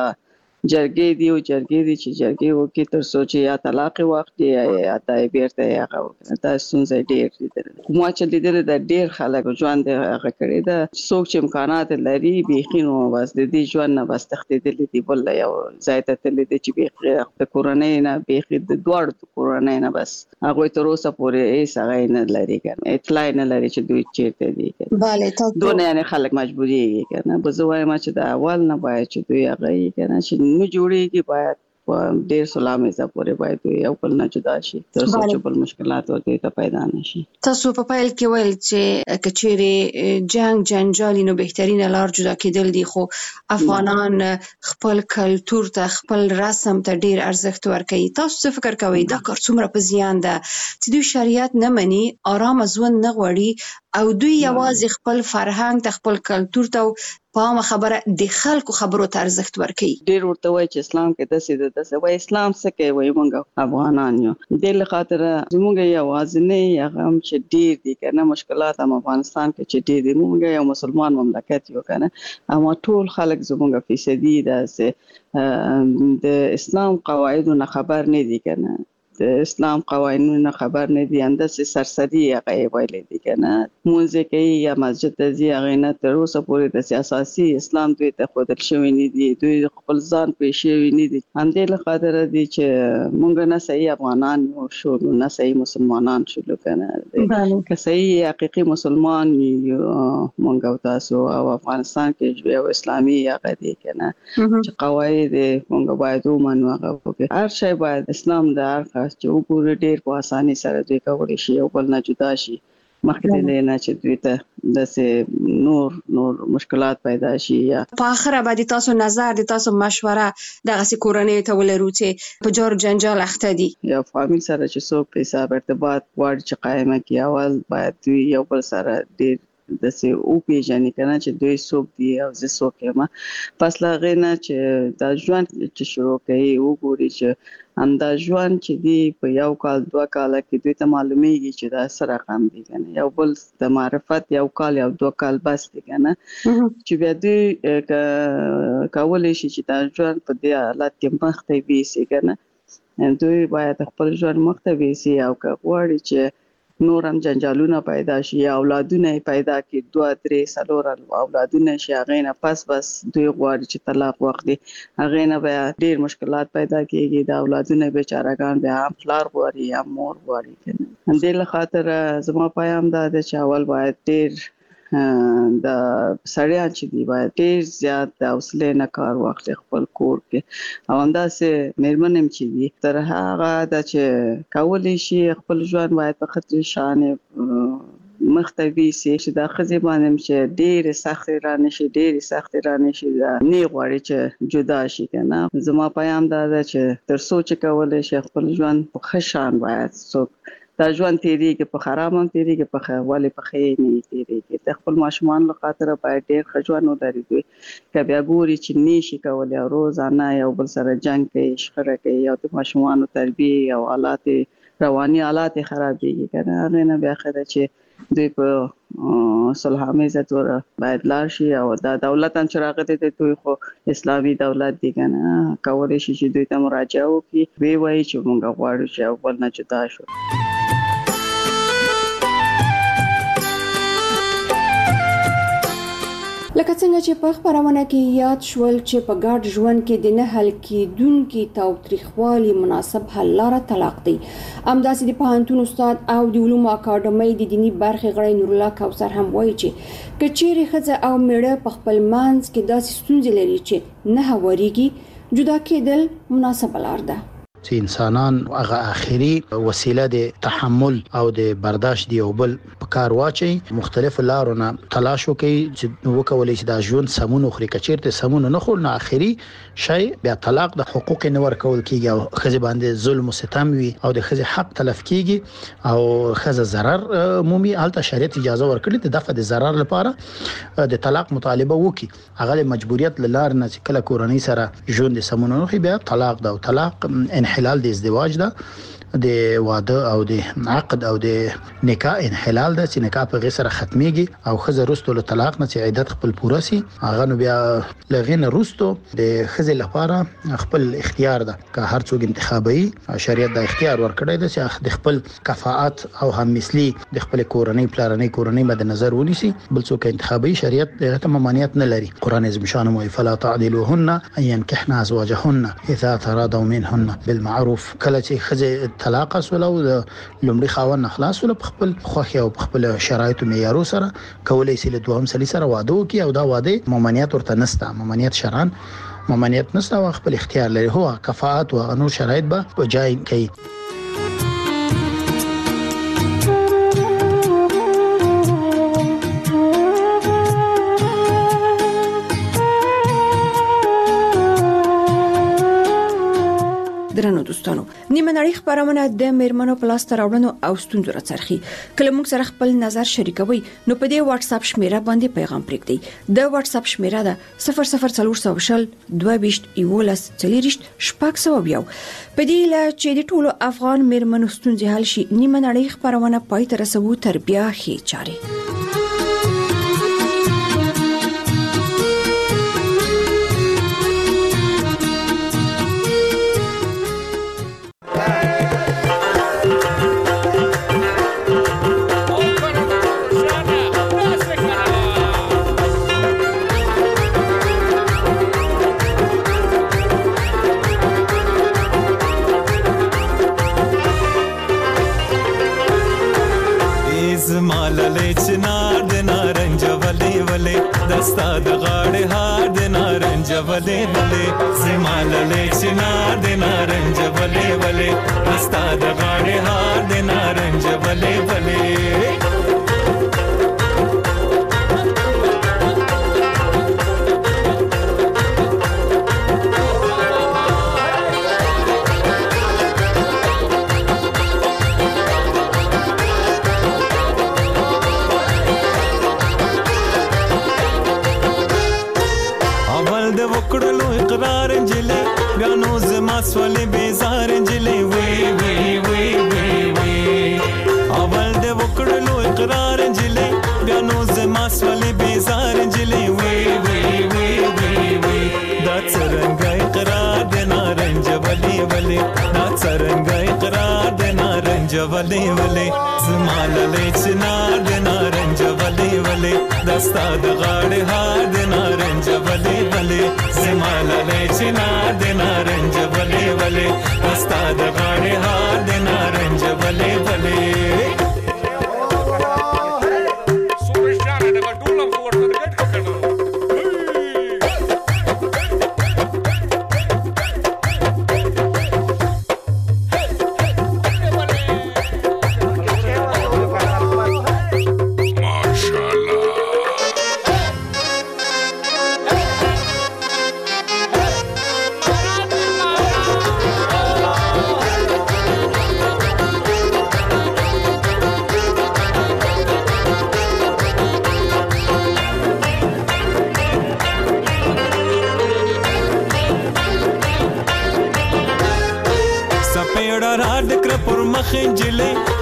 جرګې دی او جرګې دی چې جرګې وکړي تر سوچي یا طلاق وخت یا اته بیرته هغه دا سونځ ډیر دي کومه چې لیدل د ډیر خلک ژوند هغه کړی دا څوک چې امکانات لري بيخینو بس د دې ژوند نه بس تختیدل دي بل یو زیاته تل دي چې بيخي د کورنۍ نه بيخي د دوړ کورنۍ نه بس هغه تر اوسه پورې هیڅ هغه نه لري کنه اطلاع نه لري چې دوی چیرته دي bale تاسو دونه یعنی خلک مجبوري کنه بزوای ما چې د اول نه باید چې دوی هغه کنه چې نو جوړيږي باید ډېر سلامه ځا پورې باید یو بل نه جدا شي تر څو چې بل مشکلات ورته ته پیدا نشي. تاسو په پایل کې ویل چې کچېره جنگ جنجال نو بهترین لار جدا کېدل دي خو افغانان خپل کلچر ته خپل رسم ته ډېر ارزښت ورکوي. تاسو څه فکر کوئ دا کار څومره په زیان ده چې دوی شریعت نه مني آرام ژوند نه غواړي او دوی یوازې خپل فرهنګ ته خپل کلچر ته په ما خبره د خلکو خبرو ته ارزښت ورکوي. ډېر ورته وایي چې اسلام کې داسې ده داسې وایي اسلام څه کوي وایي موږ افغانان یو دې له خاطره زموږ یوازینۍ هغه هم چې ډېر دي که نه مشکلات هم افغانستان کې چې ډېر دي موږ یو مسلمان مملکت یو که نه اما ټول خلک زموږ فیصدي داسې د اسلام قواعدو نه خبر نه دي که نه د اسلام قوانینو نه خبر نه دي انداسې سرسري هغه یې ویلي دي که نه مونځ کوي یا مسجد ته ځي هغې نه تر اوسه پورې داسې اساسي اسلام دوی ته ښودل شوی نه دي دوی خپل ځان پوه شوي نه دي همدې له خاطره دي چې مونږ نه صحیح افغانان شولو نه صحیح مسلمانان شولو که نه که صحیح حقیقي مسلمان یو مونږ او تاسو او افغانستان کې یو اسلامي هغه دی که نه چې قواعد مونږ باید ومنو هغه وکړو هر شی باید اسلام د هر چې وګورو ډېر په اسانۍ سره دوی کولی شي یو بل نه جدا شي مخکې د دې نه چې دوی ته داسې نور نور مشکلات پیدا شي یا په آخره باندې تاسو نظر د تاسو مشوره دغسې کورنۍ ته ولرو چې په جار جنجال اخته دي یو فامیل سره چې څوک په حساب ارتباط غواړي چې قایمه کړي اول باید دوی یو بل سره ډېر د سه او پیژنې کنه چې دوی څوک دي او زه څوک یم. پس لا غینه چې دا ژوند چې شروع کوي وګوري چې همدا ژوند چې دی په یو کال دوه کال کې دوی ته معلومیږي چې دا سره رقم دی کنه یو بل د معرفت یو کال یو دوه کال بس دی کنه چې بیا دوی کولای شي چې دا ژوند په دې حالت کې مخ ته ویسي کنه دوی باید خپل ژوند مخ ته ویسي او که غواړي چې نور هم جنجالونه پیدا شي یا اولادونه پیدا کړي دوه درې څلور اولادونه شي هغه نه پس بس دوی غواړي چې طلاق واخلي هغه نه بیا ډیر مشکلات پیدا کیږي د اولادونه بیچارهګان بیا هم پلار غواړي یا مور غواړي کنه دې له خاطر زما پیغام دا دی چې اول باید ډیر د سړیان چې دی باید ډیر زیات د حوصله نه کار واخلي خپل کور کې او همداسې میرمنې چې دی تر هغه د چې کولای شي خپل ژوند باید په خطر شانه مختوي سي چې د خزي باندې چې ډیر سخت را نشي ډیر سخت را نشي نه غواړي چې جدا شي کنه زما پیغام دا ده چې تر سوچ کولای شي خپل ژوند په خشان باید څوک دا ژوند تیریږي په خراب هم تیریږي په خواله په خیر نه تیریږي د خپل ماشومان له خاطر باید ډیر خجوان وداري دوی که بیا ګوري چې نشي کولای روزانه یو بل سره جنگ کوي شخړه کوي او د ماشومان تربیه او حالات رواني حالات خرابېږي کنه هغه نه بیا خره چې دوی په صلحامه تور باید لار شي او دا دولت هم چراغ ته دوی خو اسلامي دولت دی کنه کولای شي چې دوی ته مراجعه وکړي وی وایي چې موږ غواړو چې اول نه جدا شو. لکه څنګه چې په خبرونه کې یاد شول چې په ګډ ژوند کې د نه حل کېدونکي تاوتریخوالي مناسب حل لاره طلاق دی. همداسې د پوهنتون استاد او د علومو اکاډمۍ د دیني برخې غړی نور الله کوثر هم وایي چې که چیرې ښځه او میړه په خپل منځ کې داسې ستونزې لري چې نه هوارېږي جدا کېدل مناسبه لار ده. چې انسانان هغه اخیری وسیله د تحمل او د برداشت دی او بل په کار واچي مختلف لارونه تلاش وکي چې وکولای شي د ژوند سمون خوري کچیرته سمون نه خور نه اخیری شي بیا طلاق د حقوق نه ورکول کیږي او خځه باندې ظلم او ستم وي او د خځه حق تلف کیږي او خځه ضرر عمومي الته شریعت اجازه ورکړي د دفع د ضرر لپاره د طلاق مطالبه وکي هغه مجبوریت لار نه چې کله کورنۍ سره ژوند سمون نه خوري بیا طلاق دا او طلاق انحلال د ازدواج ده د واده او د عقد او د نکاح انحلال ده چې نکاح په غیر سره ختميږي او خزه رستو له طلاق نه چې عدت خپل پوره سي هغه نو بیا لغین رستو د خزه لپاره خپل اختیار ده که هر څوک انتخابي شریعت د اختیار ورکړی ده چې د خپل کفاءت او هم مثلی د خپل کورنۍ پلانې کورنۍ مد نظر ونیسي بل څوک انتخابي شریعت دغه ممانعت نه لري. قران عظیم شان مو فلا تعدلوهن ان ينكحن ازواجهن اذا تراضوا منهن بالمعروف کله چې خزه طلاق سولو د لومړي خاوند خلاص ول په خپل خوخي او په خپل شرایط معیارو سره کولای شي له دوهم سلی سره واده وکي او دا واده ممانعت ورته نسته ممانعت شرعن ممانعت نسته او خپل اختیار لري هو کفاءت او انور شرایط به په جای کوي. درنو دوستانو نیمه نړۍ خبرونه د میرمنو په لاس راوړنو او ستونزو راڅرخي کله موږ سره خپل نظر شریکوي نو په دې واتس اپ شمیره باندې پیغام پرېږدئ د واتس اپ شمیره ده صفر صفر څلور شل دوه بیشت یولس چلیریشت شپږ سوه یو په دې لا چې د ټولو افغان میرمنو ستونزې حل شي نیمه نړۍ خبرونه پای ته رسوو تر بیا ښې چارې. دستا د غاړې هار د نارنج ولې ولې زماللې چنار د نارنج ولې ولې دستا د غاړې هار د نارنج ولې ولې ولې ولې زماللې چنار د نارنج ولې ولې دستا د غاړې هار د نارنج ولې ولې زماللې چنار د نارنج ولې ولې دستا د غاړې هار د نارنج ولې ولې سپېړه را د کړ پر مخ جلې